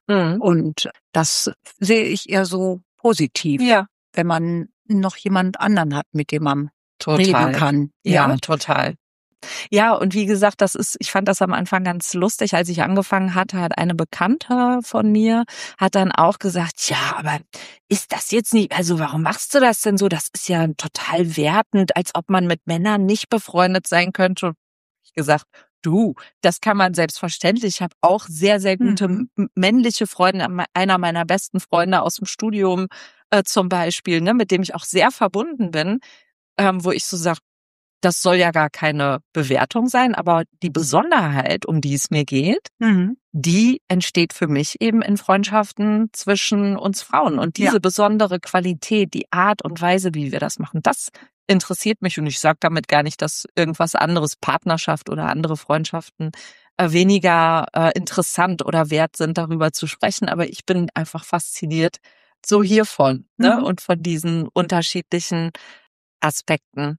Mhm. Und das sehe ich eher so positiv, Ja, wenn man noch jemand anderen hat, mit dem man reden total. kann. Ja, Ja. total. Ja, und wie gesagt, das ist, ich fand das am Anfang ganz lustig, als ich angefangen hatte, hat eine Bekannte von mir, hat dann auch gesagt, ja, aber ist das jetzt nicht, also warum machst du das denn so? Das ist ja total wertend, als ob man mit Männern nicht befreundet sein könnte. Und ich gesagt, du, das kann man selbstverständlich. Ich habe auch sehr, sehr gute Mhm. m- männliche Freunde, einer meiner besten Freunde aus dem Studium äh, zum Beispiel, ne, mit dem ich auch sehr verbunden bin, ähm, wo ich so sage, das soll ja gar keine Bewertung sein, aber die Besonderheit, um die es mir geht, Mhm. die entsteht für mich eben in Freundschaften zwischen uns Frauen. Und diese Ja. besondere Qualität, die Art und Weise, wie wir das machen, das interessiert mich. Und ich sage damit gar nicht, dass irgendwas anderes, Partnerschaft oder andere Freundschaften, äh, weniger äh, interessant oder wert sind, darüber zu sprechen. Aber ich bin einfach fasziniert so hiervon, ne? Mhm. Und von diesen unterschiedlichen Aspekten.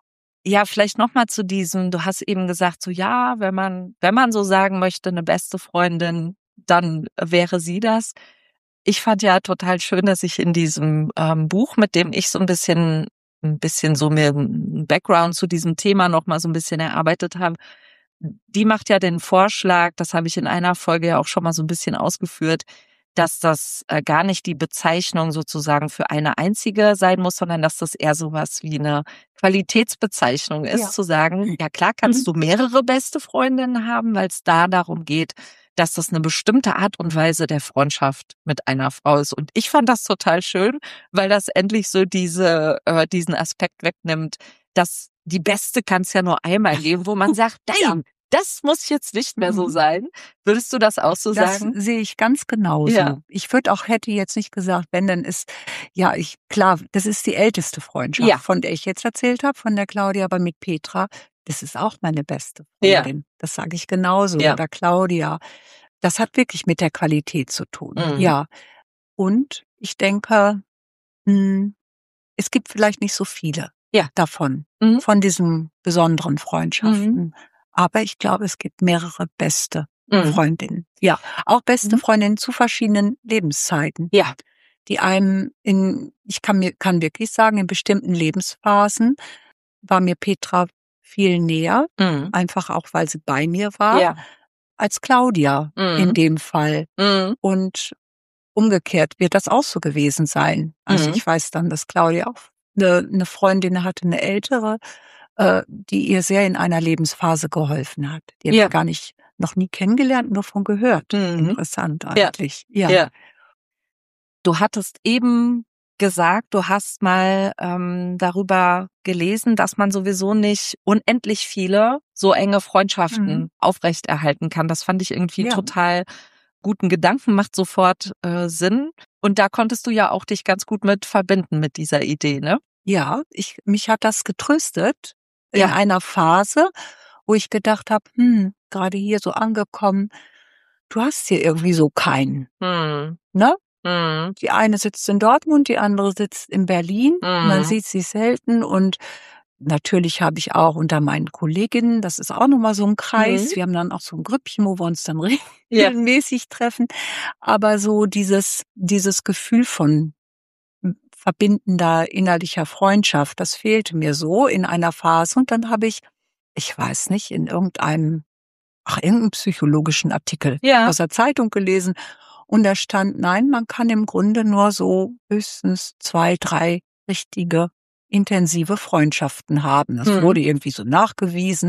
Ja, vielleicht noch mal zu diesem, du hast eben gesagt, so ja, wenn man wenn man so sagen möchte, eine beste Freundin, dann wäre sie das. Ich fand ja total schön, dass ich in diesem, ähm, Buch, mit dem ich so ein bisschen ein bisschen so mir 'n Background zu diesem Thema noch mal so ein bisschen erarbeitet habe, die macht ja den Vorschlag, das habe ich in einer Folge ja auch schon mal so ein bisschen ausgeführt, dass das, äh, gar nicht die Bezeichnung sozusagen für eine einzige sein muss, sondern dass das eher so was wie 'ne Qualitätsbezeichnung ist, Ja. zu sagen, ja klar kannst Mhm. du mehrere beste Freundinnen haben, weil's da darum geht, dass das 'ne bestimmte Art und Weise der Freundschaft mit einer Frau ist. Und ich fand das total schön, weil das endlich so diese äh, diesen Aspekt wegnimmt, dass die Beste kann's ja nur einmal geben, wo man sagt: Ja. „Nein, das muss jetzt nicht mehr so Mhm. sein." Würdest du das auch so Das sagen? sehe ich ganz Ja. genauso. Ich würde auch hätte jetzt nicht gesagt, wenn, dann ist ja, ich klar, das ist die älteste Freundschaft, Ja, von der ich jetzt erzählt habe, von der Claudia, aber mit Petra, das ist auch meine beste ja, Freundin. Das sage ich genauso. ja. Oder Claudia. Das hat wirklich mit der Qualität zu tun. Mhm. Ja. Und ich denke, hm, es gibt vielleicht nicht so viele Ja. davon, Mhm. von diesen besonderen Mhm. Freundschaften. Aber ich glaube, es gibt mehrere beste Mhm. Freundinnen. Ja, auch beste Mhm. Freundinnen zu verschiedenen Lebenszeiten, Ja. die einem in ich kann mir kann wirklich sagen, in bestimmten Lebensphasen war mir Petra viel näher, Mhm. einfach auch, weil sie bei mir war, Ja. als Claudia in Mhm. dem Fall. Mhm. Und umgekehrt wird das auch so gewesen sein. Also, Mhm. ich weiß dann, dass Claudia auch 'ne 'ne Freundin hatte, 'ne ältere, äh, die ihr sehr in einer Lebensphase geholfen hat. Die habe ich Ja. gar nicht noch nie kennengelernt, nur von gehört. Mhm. Interessant Ja. eigentlich. Ja. Ja. Du hattest eben gesagt, du hast mal ähm, darüber gelesen, dass man sowieso nicht unendlich viele so enge Mhm. Freundschaften aufrechterhalten kann. Das fand ich irgendwie Ja. total guten Gedanken, macht sofort äh, Sinn. Und da konntest du ja auch dich ganz gut mit verbinden mit dieser Idee, ne? Ja, ich mich hat das getröstet in Ja. einer Phase, wo ich gedacht habe: „Hm, grade hier so angekommen, du hast hier irgendwie so keinen", Mhm. ne? Mhm. Die eine sitzt in Dortmund, die andere sitzt in Berlin. Man Mhm. sieht sich selten und natürlich habe ich auch unter meinen Kolleginnen, das ist auch noch mal so 'n Kreis. Mhm. Wir haben dann auch so 'n Grüppchen, wo wir uns dann Ja. regelmäßig treffen. Aber so dieses dieses Gefühl von hm, verbindender innerlicher Freundschaft, das fehlte mir so in einer Phase. Und dann habe ich, ich weiß nicht, in irgendeinem ach, irgend 'n psychologischen Artikel Ja. aus der Zeitung gelesen und da stand: „Nein, man kann im Grunde nur so höchstens zwei, drei richtige intensive Freundschaften haben." Das Mhm. wurde irgendwie so nachgewiesen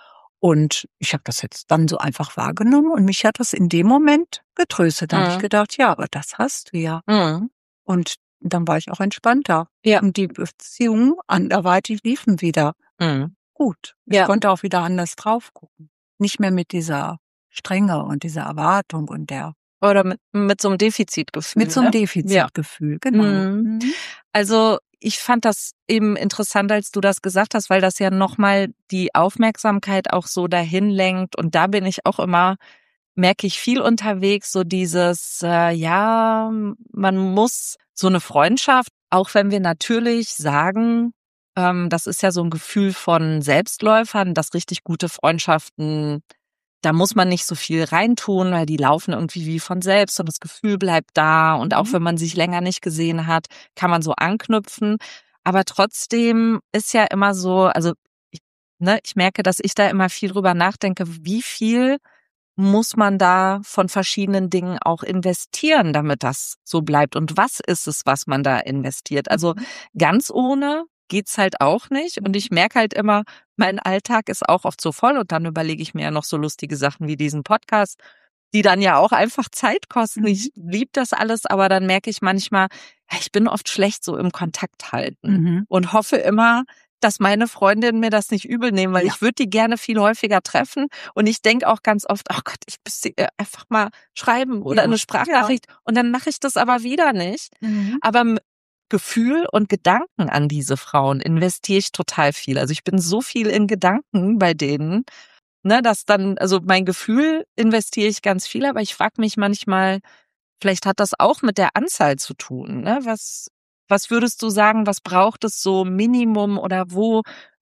und ich habe das jetzt dann so einfach wahrgenommen und mich hat das in dem Moment getröstet. Da habe ich Mhm. gedacht: „Ja, aber das hast du ja." Mhm. Und dann war ich auch entspannter Ja. und die Beziehungen anderweitig liefen wieder Mhm. gut. Ich Ja. konnte auch wieder anders drauf gucken. Nicht mehr mit dieser Strenge und dieser Erwartung und der Oder mit mit so 'nem Defizitgefühl, mit so 'nem ne? Ja. Defizitgefühl, genau. Mhm. Mhm. Also, ich fand das eben interessant, als du das gesagt hast, weil das ja noch mal die Aufmerksamkeit auch so dahin lenkt und da bin ich auch immer, merke ich, viel unterwegs, so dieses, äh, ja, man muss so 'ne Freundschaft, auch wenn wir natürlich sagen, ähm, das ist ja so 'n Gefühl von Selbstläufern, dass richtig gute Freundschaften da muss man nicht so viel reintun, weil die laufen irgendwie wie von selbst und das Gefühl bleibt da. Und auch Mhm. wenn man sich länger nicht gesehen hat, kann man so anknüpfen. Aber trotzdem ist ja immer so, also ich, ne, ich merke, dass ich da immer viel drüber nachdenke, wie viel muss man da von verschiedenen Dingen auch investieren, damit das so bleibt? Und was ist es, was man da investiert? Also ganz ohne geht's halt auch nicht. Und ich merke halt immer, mein Alltag ist auch oft so voll und dann überlege ich mir ja noch so lustige Sachen wie diesen Podcast, die dann ja auch einfach Zeit kosten. Mhm. Ich liebe das alles, aber dann merke ich manchmal, ja, ich bin oft schlecht so im Kontakt halten Mhm. und hoffe immer, dass meine Freundinnen mir das nicht übel nehmen, weil Ja. ich würde die gerne viel häufiger treffen. Und ich denke auch ganz oft, oh Gott, ich müsste ihr einfach mal schreiben oder Ja. eine Sprachnachricht. Und dann mache ich das aber wieder nicht. Mhm. Aber m- Gefühl und Gedanken an diese Frauen investiere ich total viel. Also ich bin so viel in Gedanken bei denen, ne, dass dann, also mein Gefühl investiere ich ganz viel, aber ich frage mich manchmal, vielleicht hat das auch mit der Anzahl zu tun, ne? Was, was würdest du sagen, was braucht es so Minimum oder wo,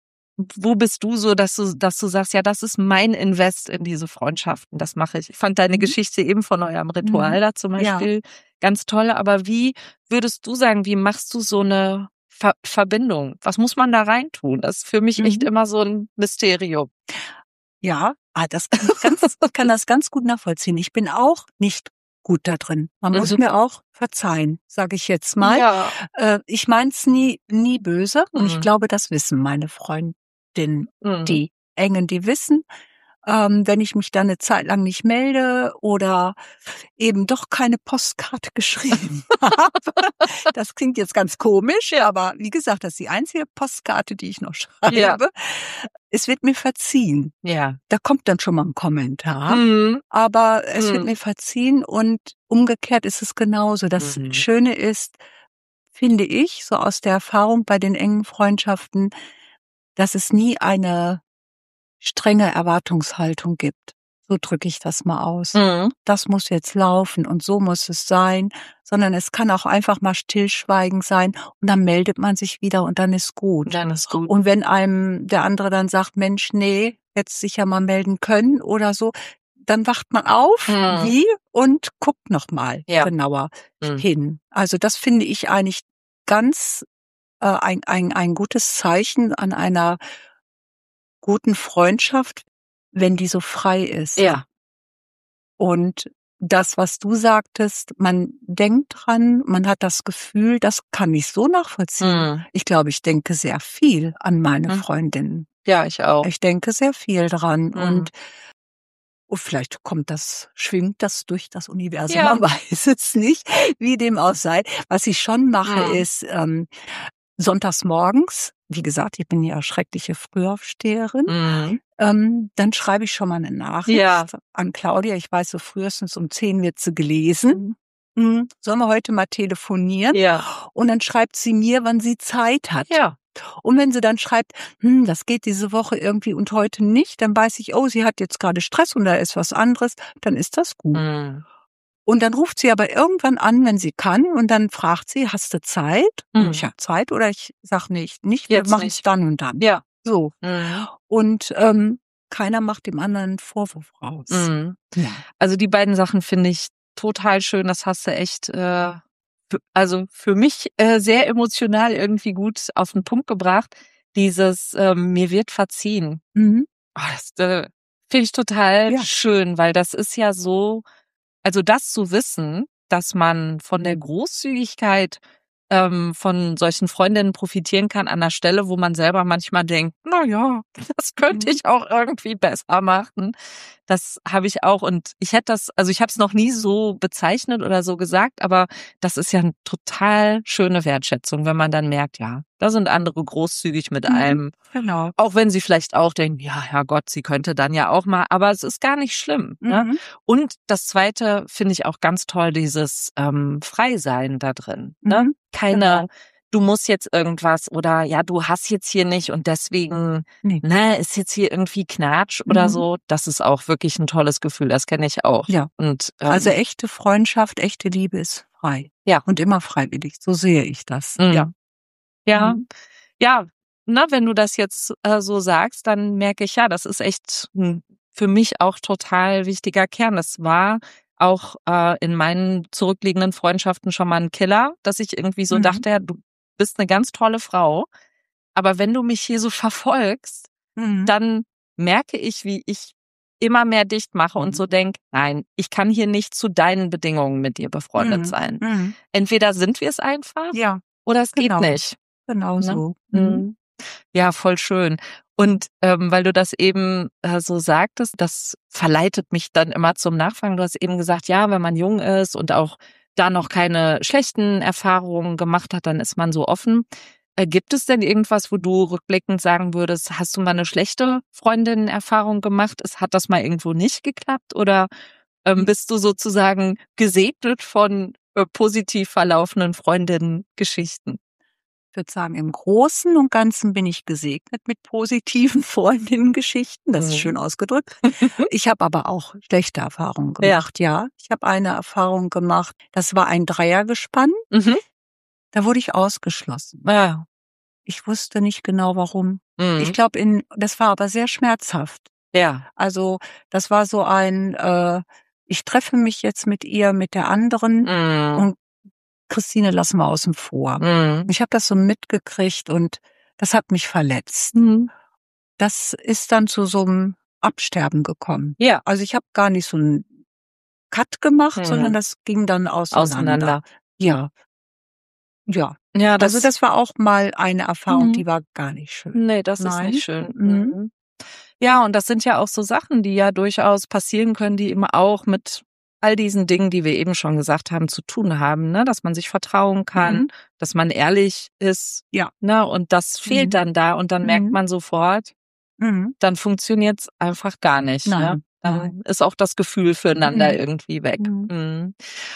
wo bist du so, dass du, dass du sagst, ja, das ist mein Invest in diese Freundschaften, das mache ich. Ich fand deine Mhm. Geschichte eben von eurem Ritual Mhm. da zum Ja. Beispiel ganz toll, aber wie würdest du sagen, wie machst du so eine Ver Verbindung? Was muss man da reintun? Das ist für mich echt Mhm. immer so ein Mysterium. Ja, ah, das kann ich ganz, ich kann das ganz gut nachvollziehen. Ich bin auch nicht gut da drin. Man muss Mhm. mir auch verzeihen, sage ich jetzt mal. Ja. Äh, ich mein's nie, nie böse und ich Mhm. glaube, das wissen meine Freundinnen, Mhm. die Engen, die wissen, ähm, wenn ich mich dann eine Zeit lang nicht melde oder eben doch keine Postkarte geschrieben habe. Das klingt jetzt ganz komisch, aber wie gesagt, das ist die einzige Postkarte, die ich noch schreibe. Ja. Es wird mir verziehen. Ja. Da kommt dann schon mal ein Kommentar, Mhm. aber es wird Mhm. mir verziehen und umgekehrt ist es genauso. Das Mhm. Schöne ist, finde ich, so aus der Erfahrung bei den engen Freundschaften, dass es nie eine strenge Erwartungshaltung gibt. So drücke ich das mal aus. Mhm. Das muss jetzt laufen und so muss es sein, sondern es kann auch einfach mal stillschweigend sein und dann meldet man sich wieder und dann ist gut. Dann ist gut. Und wenn einem der andere dann sagt, Mensch, nee, hättest dich ja mal melden können oder so, dann wacht man auf, Mhm. wie, und guckt noch mal Ja. genauer Mhm. hin. Also das finde ich eigentlich ganz äh, ein, ein, ein gutes Zeichen an einer guten Freundschaft, wenn die so frei ist. Ja. Und das, was du sagtest, man denkt dran, man hat das Gefühl, das kann ich so nachvollziehen. Mhm. Ich glaube, ich denke sehr viel an meine Mhm. Freundinnen. Ja, ich auch. Ich denke sehr viel dran Mhm. und, und vielleicht kommt das, schwingt das durch das Universum, Ja. man weiß es nicht, wie dem auch sei. Was ich schon mache, Mhm. ist ähm, sonntags morgens, wie gesagt, ich bin ja schreckliche Frühaufsteherin, Mhm. ähm, dann schreibe ich schon mal eine Nachricht Ja. an Claudia. Ich weiß, so frühestens um zehn wird sie gelesen. Mhm. Sollen wir heute mal telefonieren? Ja. Und dann schreibt sie mir, wann sie Zeit hat. Ja. Und wenn sie dann schreibt, hm, das geht diese Woche irgendwie und heute nicht, dann weiß ich, oh, sie hat jetzt gerade Stress und da ist was anderes, dann ist das gut. Mhm. Und dann ruft sie aber irgendwann an, wenn sie kann, und dann fragt sie, hast du Zeit? Mhm. Und ich habe Zeit oder ich sag nicht, nicht, wir Jetzt machen es nicht. dann und dann. Ja. So. Mhm. Und ähm, keiner macht dem anderen einen Vorwurf raus. Mhm. Ja. Also die beiden Sachen finde ich total schön. Das hast du echt, äh, für, also für mich äh, sehr emotional irgendwie gut auf den Punkt gebracht. Dieses ähm, mir wird verziehen. Mhm. Oh, das äh, finde ich total Ja. schön, weil das ist ja so, also das zu wissen, dass man von der Großzügigkeit ähm, von solchen Freundinnen profitieren kann an der Stelle, wo man selber manchmal denkt, na ja, das könnte Mhm. ich auch irgendwie besser machen. Das habe ich auch und ich hätte das, also ich habe es noch nie so bezeichnet oder so gesagt, aber das ist ja eine total schöne Wertschätzung, wenn man dann merkt, ja, da sind andere großzügig mit Mhm. einem. Genau. Auch wenn sie vielleicht auch denken, ja, Herrgott, sie könnte dann ja auch mal, aber es ist gar nicht schlimm. Ne? Mhm. Und das Zweite finde ich auch ganz toll, dieses ähm, Freisein da drin. Ne? Mhm. Keine, Genau. du musst jetzt irgendwas oder ja, du hast jetzt hier nicht und deswegen, Nee. ne, ist jetzt hier irgendwie Knatsch oder Mhm. so. Das ist auch wirklich ein tolles Gefühl, das kenne ich auch. Ja. Und ähm, Also echte Freundschaft, echte Liebe ist frei. Ja. Und immer freiwillig. So sehe ich das. Mhm. Ja. ja, Mhm. ja, na, wenn du das jetzt äh, so sagst, dann merke ich, ja, das ist echt ein für mich auch total wichtiger Kern. Das war auch äh, in meinen zurückliegenden Freundschaften schon mal ein Killer, dass ich irgendwie so Mhm. dachte, ja, du bist eine ganz tolle Frau, aber wenn du mich hier so verfolgst, Mhm. dann merke ich, wie ich immer mehr dicht mache und so denk, nein, ich kann hier nicht zu deinen Bedingungen mit dir befreundet Mhm. sein. Mhm. Entweder sind wir es einfach Ja, oder es geht genau. nicht. Genau Ne? so. Mhm. Mhm. Ja, voll schön. Und ähm, weil du das eben äh, so sagtest, das verleitet mich dann immer zum Nachfragen. Du hast eben gesagt, ja, wenn man jung ist und auch da noch keine schlechten Erfahrungen gemacht hat, dann ist man so offen. Äh, gibt es denn irgendwas, wo du rückblickend sagen würdest, hast du mal eine schlechte Freundin-Erfahrung gemacht? Es hat das mal irgendwo nicht geklappt? Oder ähm, bist du sozusagen gesegnet von äh, positiv verlaufenden Freundinnen-Geschichten? Ich würde sagen, im Großen und Ganzen bin ich gesegnet mit positiven Freundinnen-Geschichten. Das ist Mhm. schön ausgedrückt. Ich habe aber auch schlechte Erfahrungen Ja. gemacht, ja. Ich habe eine Erfahrung gemacht, das war ein Dreiergespann, Mhm. da wurde ich ausgeschlossen. Ja. Ich wusste nicht genau warum. Ich Mhm. glaube, in das war aber sehr schmerzhaft. Ja. Also, das war so ein, äh, ich treffe mich jetzt mit ihr, mit der anderen Mhm. und Christine lassen wir außen vor. Mhm. Ich habe das so mitgekriegt und das hat mich verletzt. Mhm. Das ist dann zu so einem Absterben gekommen. Ja. Also, ich habe gar nicht so 'n Cut gemacht, Mhm. sondern das ging dann auseinander. Auseinander. Ja, ja. Ja, Also, das, das war auch mal eine Erfahrung, mhm. die war gar nicht schön. Nee, das ist Nein. nicht schön. Mhm. Mhm. Ja, und das sind ja auch so Sachen, die ja durchaus passieren können, die eben auch mit all diesen Dingen, die wir eben schon gesagt haben, zu tun haben, ne? Dass man sich vertrauen kann, Mhm. dass man ehrlich ist, Ja. ne? Und das fehlt Mhm. dann da und dann merkt Mhm. man sofort, Mhm. dann funktioniert's einfach gar nicht, ne? Nein, Dann nein. ist auch das Gefühl füreinander Mhm. irgendwie weg. Mhm. Mhm.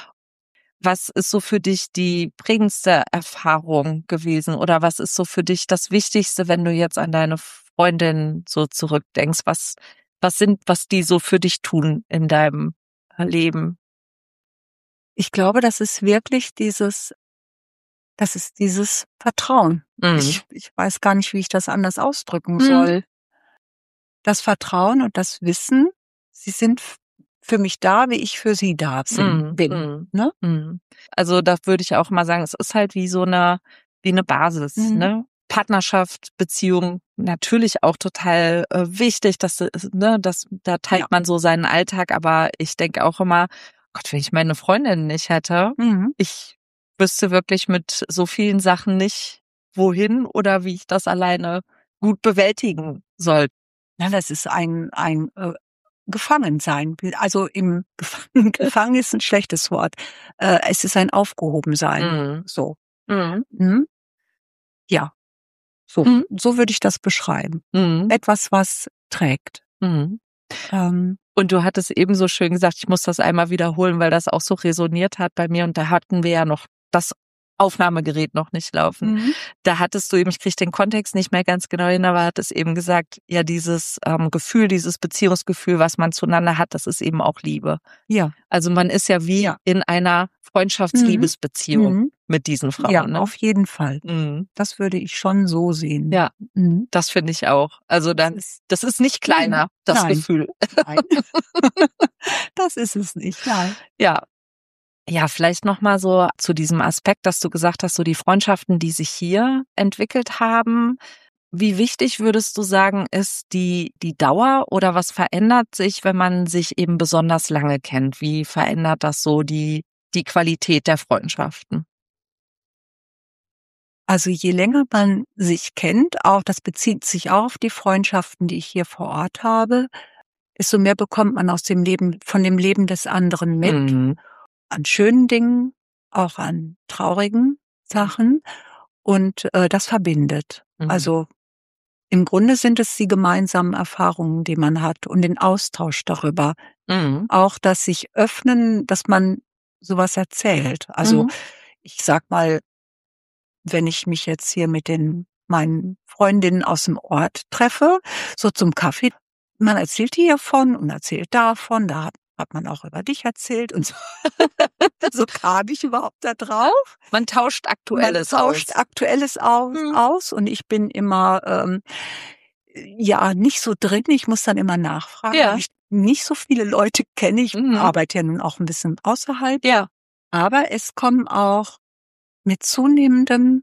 Was ist so für dich die prägendste Erfahrung gewesen oder was ist so für dich das Wichtigste, wenn du jetzt an deine Freundin so zurückdenkst? Was, was sind, was die so für dich tun in deinem Leben? Ich glaube, das ist wirklich dieses das ist dieses Vertrauen. Mhm. Ich ich weiß gar nicht, wie ich das anders ausdrücken Mhm. soll. Das Vertrauen und das Wissen, sie sind f für mich da, wie ich für sie da sin Mhm. bin, Mhm. ne? Mhm. Also da würde ich auch mal sagen, es ist halt wie so eine, wie eine Basis, Mhm. ne? Partnerschaft, Beziehung, natürlich auch total äh, wichtig, dass, äh, ne, dass da teilt Ja. man so seinen Alltag, aber ich denke auch immer, Gott, wenn ich meine Freundin nicht hätte, Mhm. ich wüsste wirklich mit so vielen Sachen nicht, wohin oder wie ich das alleine gut bewältigen soll. Ja, das ist ein ein, äh, Gefangensein. Also, im Gefangen gefangen ist 'n schlechtes Wort. Äh, es ist ein Aufgehobensein, Mhm. so. Mhm. Mhm. Ja, so Mhm. so würde ich das beschreiben. Mhm. Etwas, was trägt. Mhm. Ähm, Und du hattest eben so schön gesagt, ich muss das einmal wiederholen, weil das auch so resoniert hat bei mir. Und da hatten wir ja noch das Aufnahmegerät noch nicht laufen. mhm. Da hattest du eben, ich kriege den Kontext nicht mehr ganz genau hin, aber hattest eben gesagt, ja, dieses ähm, Gefühl, dieses Beziehungsgefühl, was man zueinander hat, das ist eben auch Liebe. Ja. Also man ist ja wie Ja. in einer Mhm. Freundschaftsliebesbeziehung Mhm. mit diesen Ja, Frauen, ne? auf jeden Fall. Mhm. Das würde ich schon so sehen. Ja, Mhm. das finde ich auch. Also Das dann, ist das ist nicht mhm. kleiner, das Nein, Gefühl. nein. Das ist es nicht, nein. Ja. Ja, vielleicht noch mal so zu diesem Aspekt, dass du gesagt hast, so die Freundschaften, die sich hier entwickelt haben. Wie wichtig würdest du sagen, ist die die Dauer oder was verändert sich, wenn man sich eben besonders lange kennt? Wie verändert das so die die Qualität der Freundschaften? Also, je länger man sich kennt, auch das bezieht sich auch auf die Freundschaften, die ich hier vor Ort habe, desto mehr bekommt man aus dem Leben von dem Leben des anderen mit, Mhm. an schönen Dingen, auch an traurigen Sachen und, äh, das verbindet. Mhm. Also, im Grunde sind es die gemeinsamen Erfahrungen, die man hat und den Austausch darüber. Mhm. Auch das sich öffnen, dass man so was erzählt. Also, Mhm. ich sage mal, wenn ich mich jetzt hier mit den meinen Freundinnen aus'm Ort treffe, so zum Kaffee, man erzählt hier von und erzählt davon, da hat hat man auch über dich erzählt und so. So kam ich überhaupt da drauf. Man tauscht Man Aktuelles tauscht aus. Aktuelles aus Mhm. aus und ich bin immer, ähm ja, nicht so drin. Ich muss dann immer nachfragen, Ja. weil ich nicht so viele Leute kenne. Ich Mhm. arbeite ja nun auch ein bisschen außerhalb. Ja. Aber es kommen auch mit zunehmendem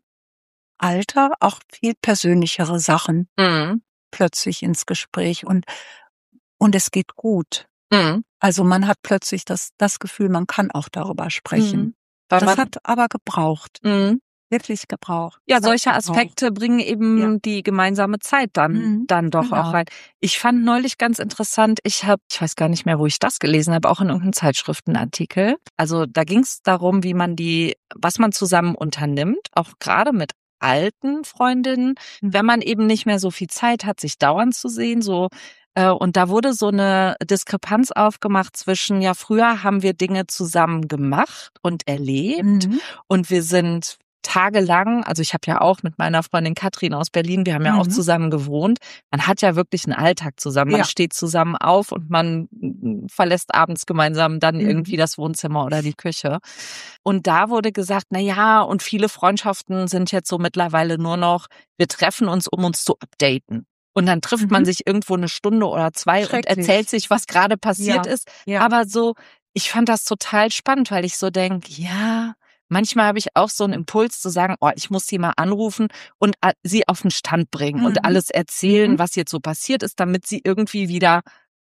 Alter auch viel persönlichere Sachen Mhm. plötzlich ins Gespräch und und es geht gut. Mhm. Also man hat plötzlich das das Gefühl, man kann auch darüber sprechen. Mhm. Weil Das man, hat aber gebraucht, mhm. wirklich gebraucht. Ja, Das hat solche gebraucht. Aspekte bringen eben Ja. die gemeinsame Zeit dann Mhm, dann doch genau. auch rein. Ich fand neulich ganz interessant, ich habe, ich weiß gar nicht mehr, wo ich das gelesen habe, auch in irgendeinem Zeitschriftenartikel. Also da ging es darum, wie man die, was man zusammen unternimmt, auch gerade mit alten Freundinnen, Mhm. wenn man eben nicht mehr so viel Zeit hat, sich dauernd zu sehen, so. Äh, und da wurde so eine Diskrepanz aufgemacht zwischen, ja, früher haben wir Dinge zusammen gemacht und erlebt Mhm. und wir sind tagelang, also ich habe ja auch mit meiner Freundin Katrin aus Berlin, wir haben ja auch Mhm. zusammen gewohnt. Man hat ja wirklich einen Alltag zusammen. Man Ja. steht zusammen auf und man mm, verlässt abends gemeinsam dann Mhm. irgendwie das Wohnzimmer oder die Küche. Und da wurde gesagt, na ja, und viele Freundschaften sind jetzt so mittlerweile nur noch, wir treffen uns, um uns zu updaten. Und dann trifft man Mhm. sich irgendwo eine Stunde oder zwei und Schrecklich. erzählt sich, was gerade passiert Ja. ist. Ja. Aber so, ich fand das total spannend, weil ich so denke, ja, manchmal habe ich auch so einen Impuls zu sagen, oh, ich muss sie mal anrufen und a- sie auf den Stand bringen und Mhm. alles erzählen, Mhm. was jetzt so passiert ist, damit sie irgendwie wieder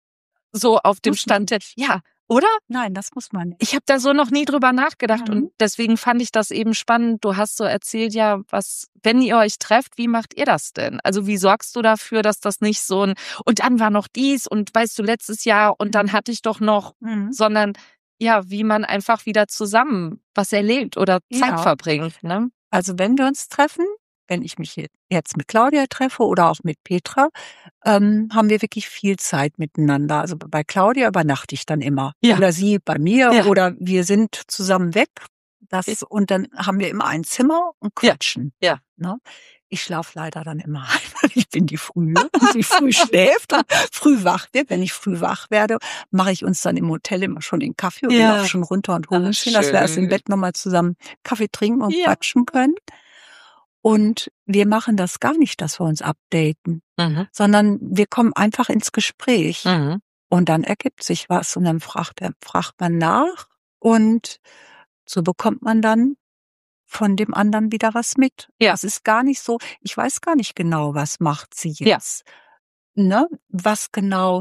so auf dem Muss man Stand, nicht. ja, oder? Nein, das muss man nicht. Ich habe da so noch nie drüber nachgedacht Mhm. und deswegen fand ich das eben spannend. Du hast so erzählt, ja, was, wenn ihr euch trefft, wie macht ihr das denn? Also wie sorgst du dafür, dass das nicht so ein, und dann war noch dies und weißt du, letztes Jahr und dann Mhm. hatte ich doch noch, Mhm. sondern ja, wie man einfach wieder zusammen was erlebt oder Zeit Ja. verbringt, ne? Also wenn wir uns treffen, wenn ich mich je- jetzt mit Claudia treffe oder auch mit Petra, ähm, haben wir wirklich viel Zeit miteinander. Also bei Claudia übernachte ich dann immer. Ja. Oder sie bei mir Ja. oder wir sind zusammen weg. Das, und dann haben wir immer ein Zimmer und Ja. quatschen. Ja. Ne? Ich schlafe leider dann immer ein, weil ich bin die Frühe, die früh schläft und früh wach wird. Wenn ich früh wach werde, mache ich uns dann im Hotel immer schon den Kaffee oder Ja. laufe schon runter und hole Ah, uns hin, dass wir erst im schön. Bett nochmal zusammen Kaffee trinken und Ja. quatschen können. Und wir machen das gar nicht, dass wir uns updaten, Mhm. sondern wir kommen einfach ins Gespräch. Mhm. Und dann ergibt sich was und dann fragt, er- fragt man nach und so bekommt man dann von dem anderen wieder was mit. Ja. Es ist gar nicht so, ich weiß gar nicht genau, was macht sie Ja. jetzt. Ne? Was genau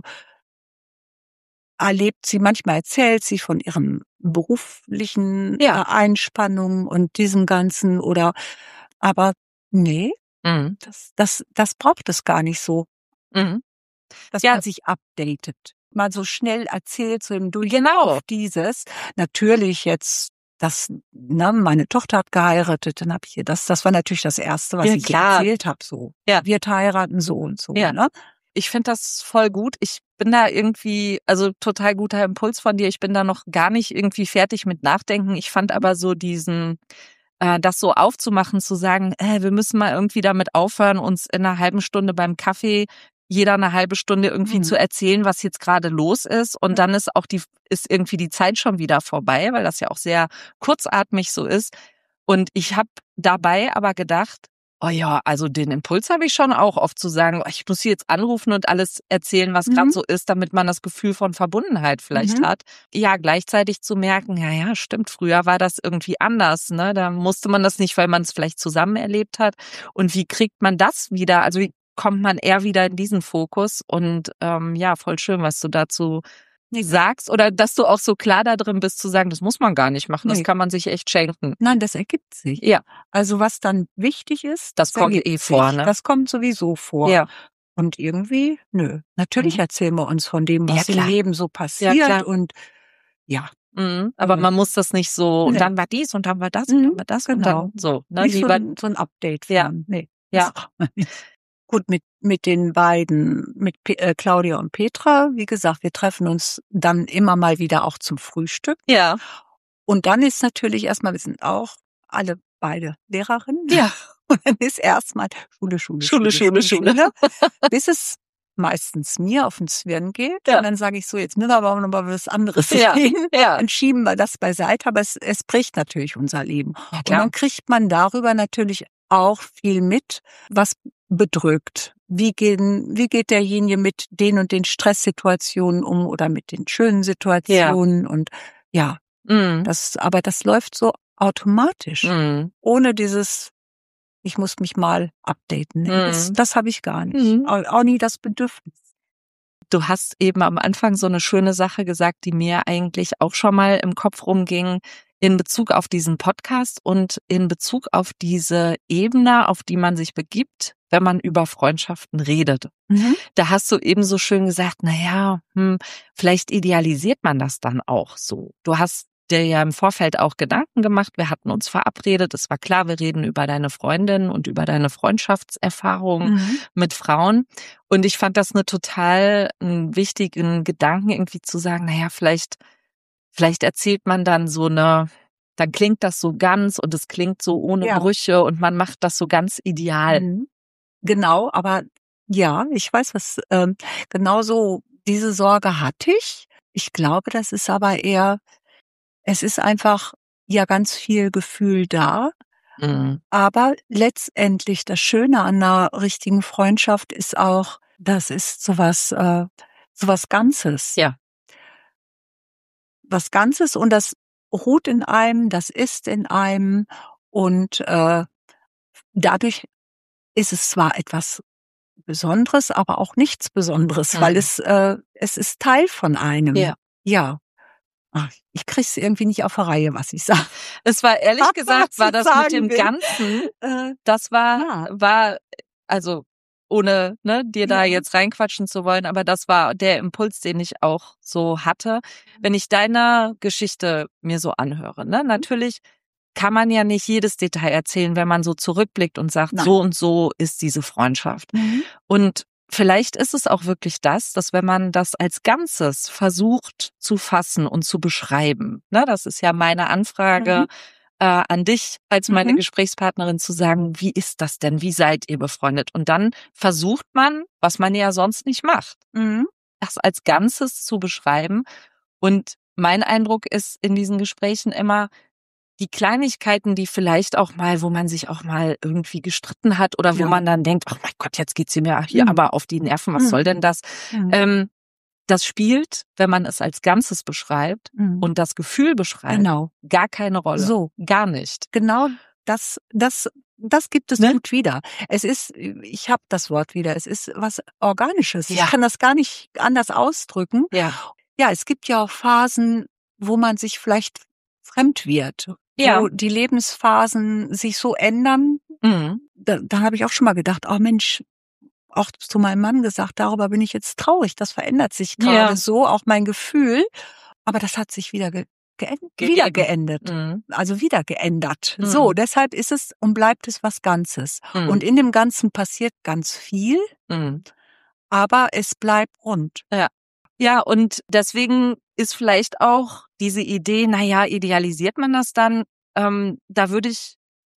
erlebt sie? Manchmal erzählt sie von ihren beruflichen Ja. äh, Einspannungen und diesem Ganzen oder, aber nee, Mhm. das, das, das braucht es gar nicht so, Mhm. dass Ja. man sich updatet. Mal so schnell erzählt, so im Durchlauf Genau. dieses. Natürlich jetzt, das, ne, meine Tochter hat geheiratet, dann habe ich ihr das, das war natürlich das Erste, was Ja, ich ihr klar. erzählt habe, so. Ja. Wir heiraten so und so, Ja. ne? Ich finde das voll gut. Ich bin da irgendwie, also total guter Impuls von dir. Ich bin da noch gar nicht irgendwie fertig mit Nachdenken. Ich fand aber so diesen, äh, das so aufzumachen, zu sagen, äh, wir müssen mal irgendwie damit aufhören, uns in einer halben Stunde beim Kaffee jeder eine halbe Stunde irgendwie Mhm. zu erzählen, was jetzt gerade los ist. Und Ja. dann ist auch die, ist irgendwie die Zeit schon wieder vorbei, weil das ja auch sehr kurzatmig so ist. Und ich habe dabei aber gedacht, oh ja, also den Impuls habe ich schon auch oft zu sagen, oh, ich muss sie jetzt anrufen und alles erzählen, was gerade Mhm. so ist, damit man das Gefühl von Verbundenheit vielleicht Mhm. hat. Ja, gleichzeitig zu merken, ja, ja, stimmt, früher war das irgendwie anders, ne? Da musste man das nicht, weil man es vielleicht zusammen erlebt hat. Und wie kriegt man das wieder? Also wie kommt man eher wieder in diesen Fokus? Und ähm, ja, voll schön, was du dazu Nee. sagst oder dass du auch so klar da drin bist zu sagen, das muss man gar nicht machen, das Nee. kann man sich echt schenken. Nein, das ergibt sich. Ja, Also was dann wichtig ist, das kommt ergibt eh sich. vor, ne? Das kommt sowieso vor. Ja. Und irgendwie, nö. Natürlich Mhm. erzählen wir uns von dem, Ja, was im klar. Leben so Ja, passiert. klar. Und ja, Mhm. Aber Mhm. man muss das nicht so, und Nee. dann war dies und dann war das und Mhm, dann war das und genau. dann so, ne? Nicht so Lieber, ein, so ein Update Ja. fahren. Nee. Ja. Das braucht man nicht. Gut, mit, mit den beiden, mit Pe äh, Claudia und Petra, wie gesagt, wir treffen uns dann immer mal wieder auch zum Frühstück. ja, Und dann ist natürlich erstmal, wir sind auch alle beide Lehrerinnen. ja, Und dann ist erstmal Schule, Schule, Schule, Schule, Schule. bis es meistens mir auf den Zwirn geht. Ja. Und dann sage ich so, jetzt müssen wir aber noch mal was anderes Ja, reden. ja. Dann schieben wir das beiseite, aber es, es bricht natürlich unser Leben. Ja, Und klar. dann kriegt man darüber natürlich auch viel mit, was bedrückt. wie gehen, wie geht derjenige mit den und den Stresssituationen um oder mit den schönen Situationen ja. Und ja, mhm. das, aber das läuft so automatisch, mhm. ohne dieses, ich muss mich mal updaten. Nee, mhm. Das, das habe ich gar nicht. Mhm. Auch, auch nie das Bedürfnis. Du hast eben am Anfang so eine schöne Sache gesagt, die mir eigentlich auch schon mal im Kopf rumging, in Bezug auf diesen Podcast und in Bezug auf diese Ebene, auf die man sich begibt, wenn man über Freundschaften redet. Mhm. Da hast du eben so schön gesagt, na ja, hm, vielleicht idealisiert man das dann auch so. Du hast dir ja im Vorfeld auch Gedanken gemacht. Wir hatten uns verabredet. Es war klar, wir reden über deine Freundin und über deine Freundschaftserfahrungen mhm. mit Frauen. Und ich fand das eine total einen wichtigen Gedanken, irgendwie zu sagen, na ja, vielleicht, vielleicht erzählt man dann so eine, dann klingt das so ganz und es klingt so ohne ja. Brüche und man macht das so ganz ideal. Mhm. Genau, aber ja, ich weiß was, ähm, genauso diese Sorge hatte ich. Ich glaube, das ist aber eher, es ist einfach ja ganz viel Gefühl da. Mhm. Aber letztendlich das Schöne an einer richtigen Freundschaft ist auch, das ist sowas, äh, sowas Ganzes. Ja. Was Ganzes und das ruht in einem, das ist in einem und äh, dadurch ist es zwar etwas Besonderes, aber auch nichts Besonderes, mhm. weil es äh, es ist Teil von einem. Ja. Ja. Ach, ich krieg's irgendwie nicht auf die Reihe, was ich sage. Es war ehrlich gesagt, war das mit dem will. Ganzen, äh, das war, ja. war, also ohne ne, dir da ja. jetzt reinquatschen zu wollen, aber das war der Impuls, den ich auch so hatte. Wenn ich deine Geschichte mir so anhöre, ne, natürlich kann man ja nicht jedes Detail erzählen, wenn man so zurückblickt und sagt, Nein. so und so ist diese Freundschaft. Mhm. Und vielleicht ist es auch wirklich das, dass wenn man das als Ganzes versucht zu fassen und zu beschreiben, ne, das ist ja meine Anfrage mhm. äh, an dich als meine mhm. Gesprächspartnerin zu sagen, wie ist das denn, wie seid ihr befreundet? Und dann versucht man, was man ja sonst nicht macht, mhm. das als Ganzes zu beschreiben. Und mein Eindruck ist in diesen Gesprächen immer, die Kleinigkeiten, die vielleicht auch mal, wo man sich auch mal irgendwie gestritten hat oder wo ja. man dann denkt, ach mein Gott, jetzt geht's mir hier mhm. aber auf die Nerven, was mhm. soll denn das? Mhm. Ähm, das spielt, wenn man es als Ganzes beschreibt mhm. und das Gefühl beschreibt, genau. gar keine Rolle. So. Gar nicht. Genau, das, das, das gibt es ne? gut wieder. Es ist, ich habe das Wort wieder, es ist was Organisches. Ja. Ich kann das gar nicht anders ausdrücken. Ja. Ja, es gibt ja auch Phasen, wo man sich vielleicht fremd wird. Ja. Wo die Lebensphasen sich so ändern, mhm. da, da habe ich auch schon mal gedacht, oh Mensch, auch zu meinem Mann gesagt, darüber bin ich jetzt traurig, das verändert sich gerade ja. so, auch mein Gefühl, aber das hat sich wieder ge geänd Ge wieder geändert, mhm. also wieder geändert. Mhm. So, deshalb ist es und bleibt es was Ganzes. Mhm. Und in dem Ganzen passiert ganz viel, mhm. aber es bleibt rund. Ja. Ja, und deswegen ist vielleicht auch diese Idee, na ja, idealisiert man das dann? Ähm, da würde ich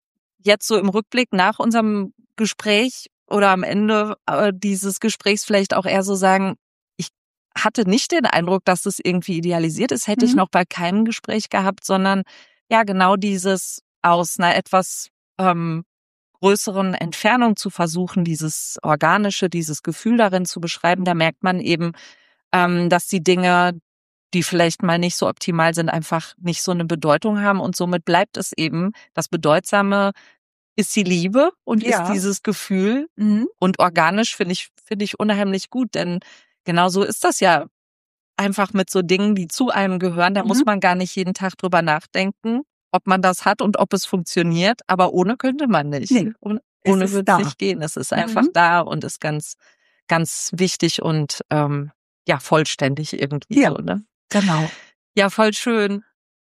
jetzt so im Rückblick nach unserem Gespräch oder am Ende äh, dieses Gesprächs vielleicht auch eher so sagen, ich hatte nicht den Eindruck, dass das irgendwie idealisiert ist, hätte mhm. ich noch bei keinem Gespräch gehabt, sondern ja genau dieses aus einer etwas ähm, größeren Entfernung zu versuchen, dieses Organische, dieses Gefühl darin zu beschreiben, da merkt man eben, ähm, dass die Dinge, die vielleicht mal nicht so optimal sind, einfach nicht so eine Bedeutung haben und somit bleibt es eben, das Bedeutsame ist die Liebe und ja. ist dieses Gefühl mhm. und organisch finde ich, finde ich unheimlich gut, denn genau so ist das ja einfach mit so Dingen, die zu einem gehören, da mhm. muss man gar nicht jeden Tag drüber nachdenken, ob man das hat und ob es funktioniert, aber ohne könnte man nicht. Nee, ohne ohne wird es nicht gehen, es ist einfach mhm. da und ist ganz, ganz wichtig und ähm, ja, vollständig irgendwie ja, so, ne? Genau. Ja, voll schön.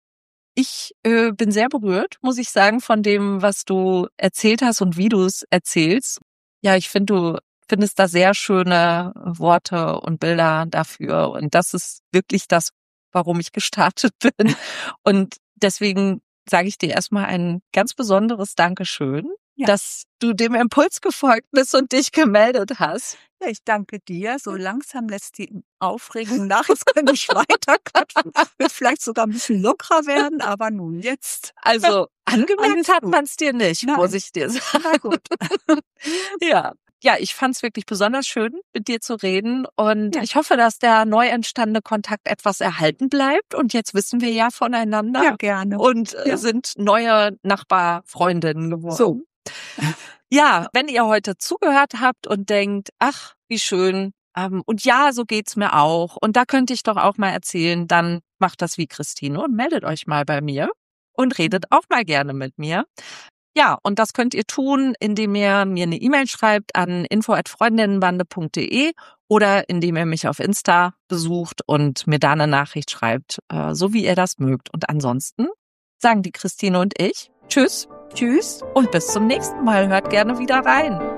Ich äh, bin sehr berührt, muss ich sagen, von dem, was du erzählt hast und wie du es erzählst. Ja, ich finde, du findest da sehr schöne Worte und Bilder dafür. Und das ist wirklich das, warum ich gestartet bin. Und deswegen sage ich dir erstmal ein ganz besonderes Dankeschön, ja. dass du dem Impuls gefolgt bist und dich gemeldet hast. Ja, ich danke dir. So langsam lässt die Aufregung nach. Jetzt könnte ich weiterquatschen. Wird vielleicht sogar ein bisschen lockerer werden, aber nun jetzt. Also angemerkt hat man es dir nicht, Nein. muss ich dir sagen. Na gut. Ja, ja, ich fand es wirklich besonders schön, mit dir zu reden. Und Ja. ich hoffe, dass der neu entstandene Kontakt etwas erhalten bleibt. Und jetzt wissen wir ja voneinander. Ja, gerne. Und äh, Ja. sind neue Nachbarfreundinnen geworden. So. Ja, wenn ihr heute zugehört habt und denkt, ach, wie schön, ähm, und ja, so geht's mir auch. Und da könnte ich doch auch mal erzählen, dann macht das wie Christine und meldet euch mal bei mir und redet auch mal gerne mit mir. Ja, und das könnt ihr tun, indem ihr mir eine E-Mail schreibt an info at freundinnenbande punkt de oder indem ihr mich auf Insta besucht und mir da eine Nachricht schreibt, äh, so wie ihr das mögt. Und ansonsten sagen die Christine und ich Tschüss Tschüss. und bis zum nächsten Mal. Hört gerne wieder rein.